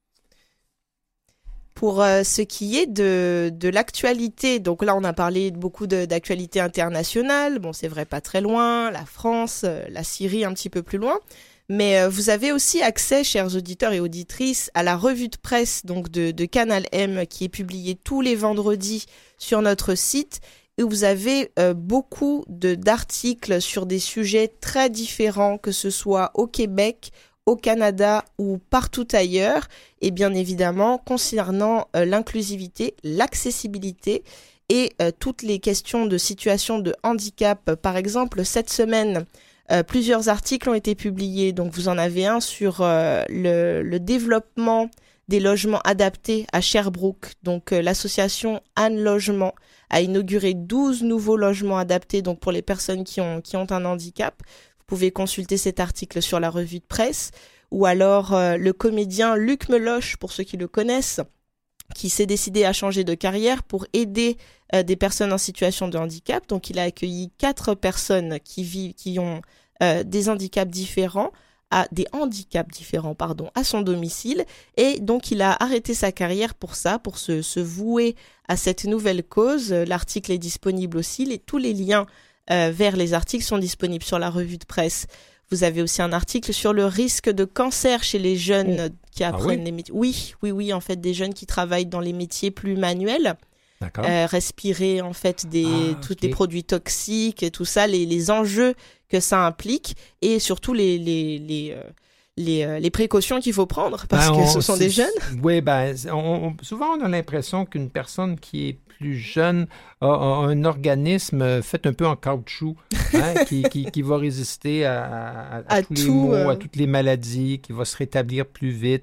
Speaker 8: Pour euh, ce qui est de, de l'actualité, donc là on a parlé beaucoup de, d'actualité internationale, bon c'est vrai pas très loin, la France, euh, la Syrie un petit peu plus loin, mais euh, vous avez aussi accès, chers auditeurs et auditrices, à la revue de presse donc de, de Canal M qui est publiée tous les vendredis sur notre site, et vous avez euh, beaucoup de, d'articles sur des sujets très différents, que ce soit au Québec, au Canada ou partout ailleurs, et bien évidemment concernant euh, l'inclusivité, l'accessibilité et euh, toutes les questions de situation de handicap. Par exemple, cette semaine, euh, plusieurs articles ont été publiés. Donc vous en avez un sur euh, le, le développement des logements adaptés à Sherbrooke. Donc euh, l'association Anne Logement a inauguré douze nouveaux logements adaptés donc pour les personnes qui ont, qui ont un handicap. Vous pouvez consulter cet article sur la revue de presse. Ou alors euh, le comédien Luc Meloche, pour ceux qui le connaissent, qui s'est décidé à changer de carrière pour aider euh, des personnes en situation de handicap. Donc il a accueilli quatre personnes qui vivent, qui ont euh, des handicaps différents, à des handicaps différents, pardon, à son domicile. Et donc il a arrêté sa carrière pour ça, pour se, se vouer à cette nouvelle cause. L'article est disponible aussi. Les, tous les liens euh, vers les articles sont disponibles sur la revue de presse. Vous avez aussi un article sur le risque de cancer chez les jeunes qui apprennent ah oui? les métiers. Oui, oui, oui, en fait, des jeunes qui travaillent dans les métiers plus manuels. D'accord. Euh, respirer, en fait, des, ah, tous okay. les produits toxiques et tout ça, les, les enjeux que ça implique et surtout les, les, les, euh, les, euh, les précautions qu'il faut prendre parce ben on, que ce sont des jeunes.
Speaker 2: Oui, ben, on, on, souvent, on a l'impression qu'une personne qui est plus jeune a, a un organisme fait un peu en caoutchouc, hein, qui, qui, qui va résister à, à, à, à tous tout, les maux, euh... à toutes les maladies, qui va se rétablir plus vite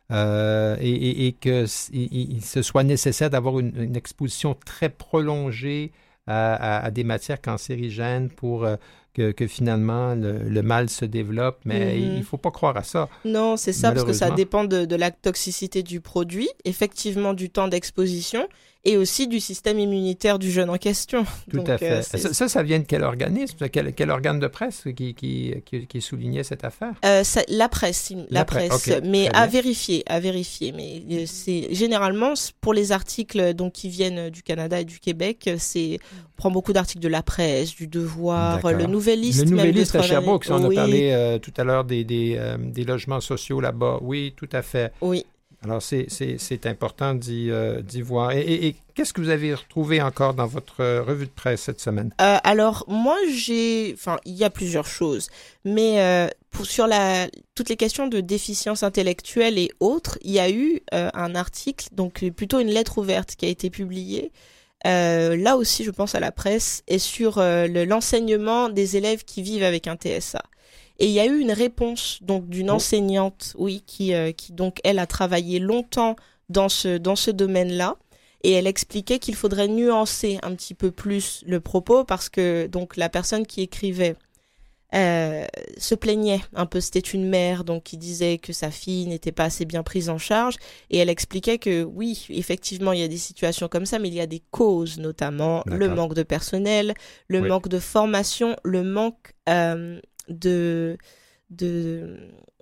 Speaker 2: euh, et, et, et que il, il se soit nécessaire d'avoir une, une exposition très prolongée à, à, à des matières cancérigènes pour euh, que, que finalement le, le mal se développe, mais mm-hmm. il ne faut pas croire à ça.
Speaker 8: Non, c'est ça, parce que ça dépend de, de la toxicité du produit, effectivement du temps d'exposition, et aussi du système immunitaire du jeune en question.
Speaker 2: Tout Donc, à fait. Euh, ça, ça, ça vient de quel organisme, quel, quel organe de presse qui, qui, qui, qui soulignait cette affaire?
Speaker 8: Euh, ça, la presse, la, la presse, presse okay, mais à vérifier, à vérifier. Mais c'est généralement pour les articles donc qui viennent du Canada et du Québec, c'est on prend beaucoup d'articles de la presse, du Devoir, D'accord. le Nouvelliste.
Speaker 2: Le Nouvelliste à Sherbrooke, on oui. a parlé euh, tout à l'heure des des, euh, des logements sociaux là-bas. Oui, tout à fait.
Speaker 8: Oui.
Speaker 2: Alors, c'est, c'est, c'est important d'y, euh, d'y voir. Et, et, et qu'est-ce que vous avez retrouvé encore dans votre euh, revue de presse cette semaine?
Speaker 8: Euh, alors, moi, j'ai... Enfin, il y a plusieurs choses. Mais euh, pour, sur la, toutes les questions de déficience intellectuelle et autres, il y a eu euh, un article, donc plutôt une lettre ouverte qui a été publiée euh, là aussi je pense à la presse, et sur euh, le, l'enseignement des élèves qui vivent avec un T S A. Et il y a eu une réponse donc d'une
Speaker 2: oh.
Speaker 8: enseignante, oui, qui, euh, qui donc elle a travaillé longtemps dans ce, dans ce domaine-là. Et elle expliquait qu'il faudrait nuancer un petit peu plus le propos parce que donc la personne qui écrivait euh, se plaignait un peu. C'était une mère donc qui disait que sa fille n'était pas assez bien prise en charge. Et elle expliquait que oui, effectivement, il y a des situations comme ça, mais il y a des causes, notamment
Speaker 2: D'accord.
Speaker 8: le manque de personnel, le
Speaker 2: oui.
Speaker 8: manque de formation, le manque euh, de... de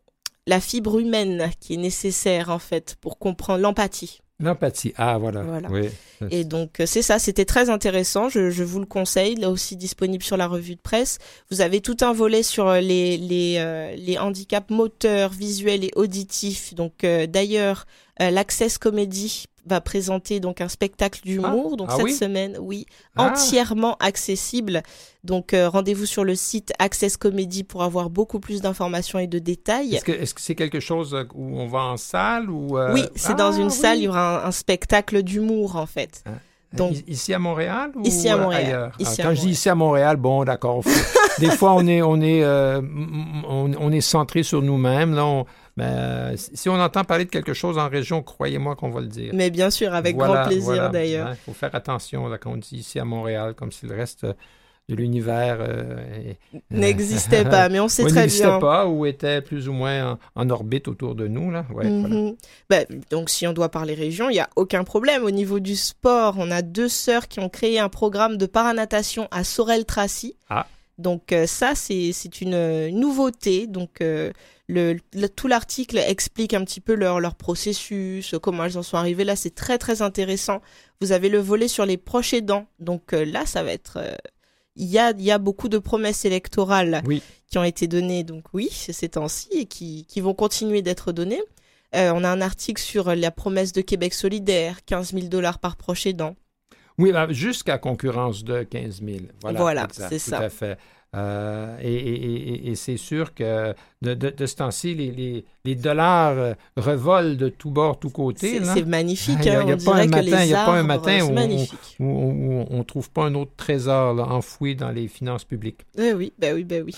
Speaker 8: la fibre humaine qui est nécessaire en fait pour comprendre l'empathie.
Speaker 2: L'empathie, ah voilà.
Speaker 8: voilà.
Speaker 2: Oui.
Speaker 8: Et donc c'est ça, c'était très intéressant, je, je vous le conseille, là aussi disponible sur la revue de presse. Vous avez tout un volet sur les, les, euh, les handicaps moteurs, visuels et auditifs. Donc euh, d'ailleurs, euh, l'Access Comedy va présenter donc un spectacle d'humour,
Speaker 2: ah,
Speaker 8: donc
Speaker 2: ah
Speaker 8: cette
Speaker 2: oui?
Speaker 8: semaine, oui,
Speaker 2: ah.
Speaker 8: entièrement accessible. Donc euh, rendez-vous sur le site Access Comedy pour avoir beaucoup plus d'informations et de détails.
Speaker 2: Est-ce que, est-ce que c'est quelque chose où on va en salle ou euh...
Speaker 8: Oui, c'est ah, dans une
Speaker 2: oui.
Speaker 8: salle, il y aura un, un spectacle d'humour en fait.
Speaker 2: Ah.
Speaker 8: Donc,
Speaker 2: ici à Montréal ou
Speaker 8: ici à Montréal.
Speaker 2: Ailleurs?
Speaker 8: Ici
Speaker 2: Alors,
Speaker 8: à
Speaker 2: quand
Speaker 8: Montréal.
Speaker 2: je dis ici à Montréal, bon, d'accord. Faut... Des fois, on est, on est, euh, on, on est centré sur nous-mêmes. Là, on... ben, si on entend parler de quelque chose en région, croyez-moi qu'on va le dire.
Speaker 8: Mais bien sûr, avec
Speaker 2: voilà,
Speaker 8: grand plaisir
Speaker 2: voilà.
Speaker 8: d'ailleurs.
Speaker 2: Il hein, faut faire attention là, quand on dit ici à Montréal, comme si le reste de l'univers euh,
Speaker 8: n'existait euh, pas, mais on sait
Speaker 2: ouais,
Speaker 8: très
Speaker 2: n'existait
Speaker 8: bien.
Speaker 2: pas ou était plus ou moins en, en orbite autour de nous. Là. Ouais,
Speaker 8: mm-hmm. voilà. ben, donc, si on doit parler région, il n'y a aucun problème. Au niveau du sport, on a deux sœurs qui ont créé un programme de paranatation à Sorel-Tracy.
Speaker 2: Ah.
Speaker 8: Donc, euh, ça, c'est, c'est une, une nouveauté. Donc, euh, le, le, tout l'article explique un petit peu leur, leur processus, comment elles en sont arrivées. Là, c'est très, très intéressant. Vous avez le volet sur les proches aidants. Donc, euh, là, ça va être... Euh, Il y a, il y a beaucoup de promesses électorales
Speaker 2: oui.
Speaker 8: qui ont été données, donc oui, ces temps-ci, et qui, qui vont continuer d'être données. Euh, on a un article sur la promesse de Québec solidaire, quinze mille dollars par proche aidant.
Speaker 2: Oui, jusqu'à concurrence de quinze mille. Voilà,
Speaker 8: voilà
Speaker 2: exact,
Speaker 8: c'est
Speaker 2: tout
Speaker 8: ça.
Speaker 2: à fait. Euh, et, et, et, et c'est sûr que de, de, de ce temps-ci, les, les, les dollars revolent de tous bords, tous côtés.
Speaker 8: C'est,
Speaker 2: là.
Speaker 8: c'est magnifique.
Speaker 2: Il
Speaker 8: hein,
Speaker 2: n'y a,
Speaker 8: on
Speaker 2: a pas un
Speaker 8: que
Speaker 2: matin,
Speaker 8: les
Speaker 2: y a pas un
Speaker 8: arbres,
Speaker 2: matin où,
Speaker 8: on,
Speaker 2: où, où on ne trouve pas un autre trésor là, enfoui dans les finances publiques.
Speaker 8: Eh oui, ben oui, ben oui.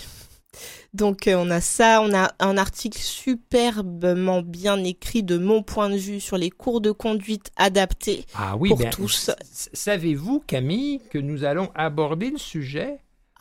Speaker 8: Donc euh, on a ça, on a un article superbement bien écrit de mon point de vue sur les cours de conduite adaptés
Speaker 2: ah oui,
Speaker 8: pour
Speaker 2: bien,
Speaker 8: tous.
Speaker 2: Savez-vous, Camille, que nous allons aborder le sujet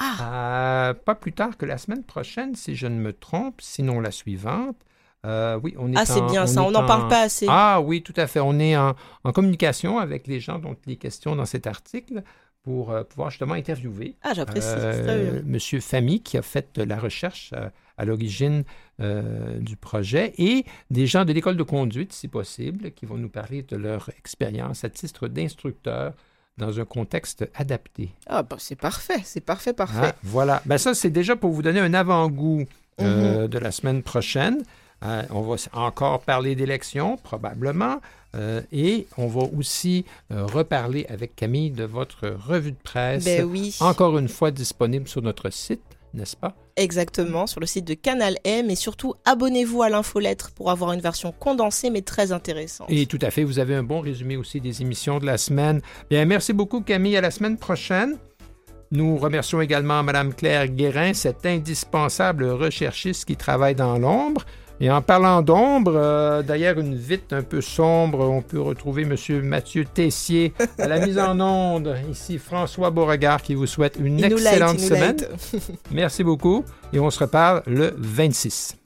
Speaker 8: ah.
Speaker 2: euh, pas plus tard que la semaine prochaine, si je ne me trompe, sinon la suivante. Euh, oui, on est
Speaker 8: ah, c'est
Speaker 2: en,
Speaker 8: bien
Speaker 2: on
Speaker 8: ça, on n'en
Speaker 2: en...
Speaker 8: parle pas assez.
Speaker 2: Ah oui, tout à fait. On est en, en communication avec les gens dont il est question dans cet article pour euh, pouvoir justement interviewer
Speaker 8: ah, j'apprécie,
Speaker 2: euh, M. Famy, qui a fait de la recherche euh, à l'origine euh, du projet, et des gens de l'école de conduite, si possible, qui vont nous parler de leur expérience à titre d'instructeur dans un contexte adapté.
Speaker 8: Ah, bah, c'est parfait, c'est parfait, parfait.
Speaker 2: Ah, voilà. Ben, ça, c'est déjà pour vous donner un avant-goût euh, mm-hmm. de la semaine prochaine. Euh, on va encore parler d'élections, probablement, euh, et on va aussi euh, reparler avec Camille de votre revue de presse.
Speaker 8: Ben oui.
Speaker 2: Encore une fois disponible sur notre site, n'est-ce pas?
Speaker 8: Exactement, sur le site de Canal M, et surtout abonnez-vous à l'infolettre pour avoir une version condensée mais très intéressante.
Speaker 2: Et tout à fait, vous avez un bon résumé aussi des émissions de la semaine. Bien, merci beaucoup Camille, à la semaine prochaine. Nous remercions également Mme Claire Guérin, cette indispensable recherchiste qui travaille dans l'ombre. Et en parlant d'ombre, euh, derrière une vitre un peu sombre, on peut retrouver M. Mathieu Tessier à la mise en onde. Ici François Beauregard qui vous souhaite une
Speaker 8: il
Speaker 2: excellente
Speaker 8: nous
Speaker 2: semaine. Merci beaucoup et on se reparle le vingt-six.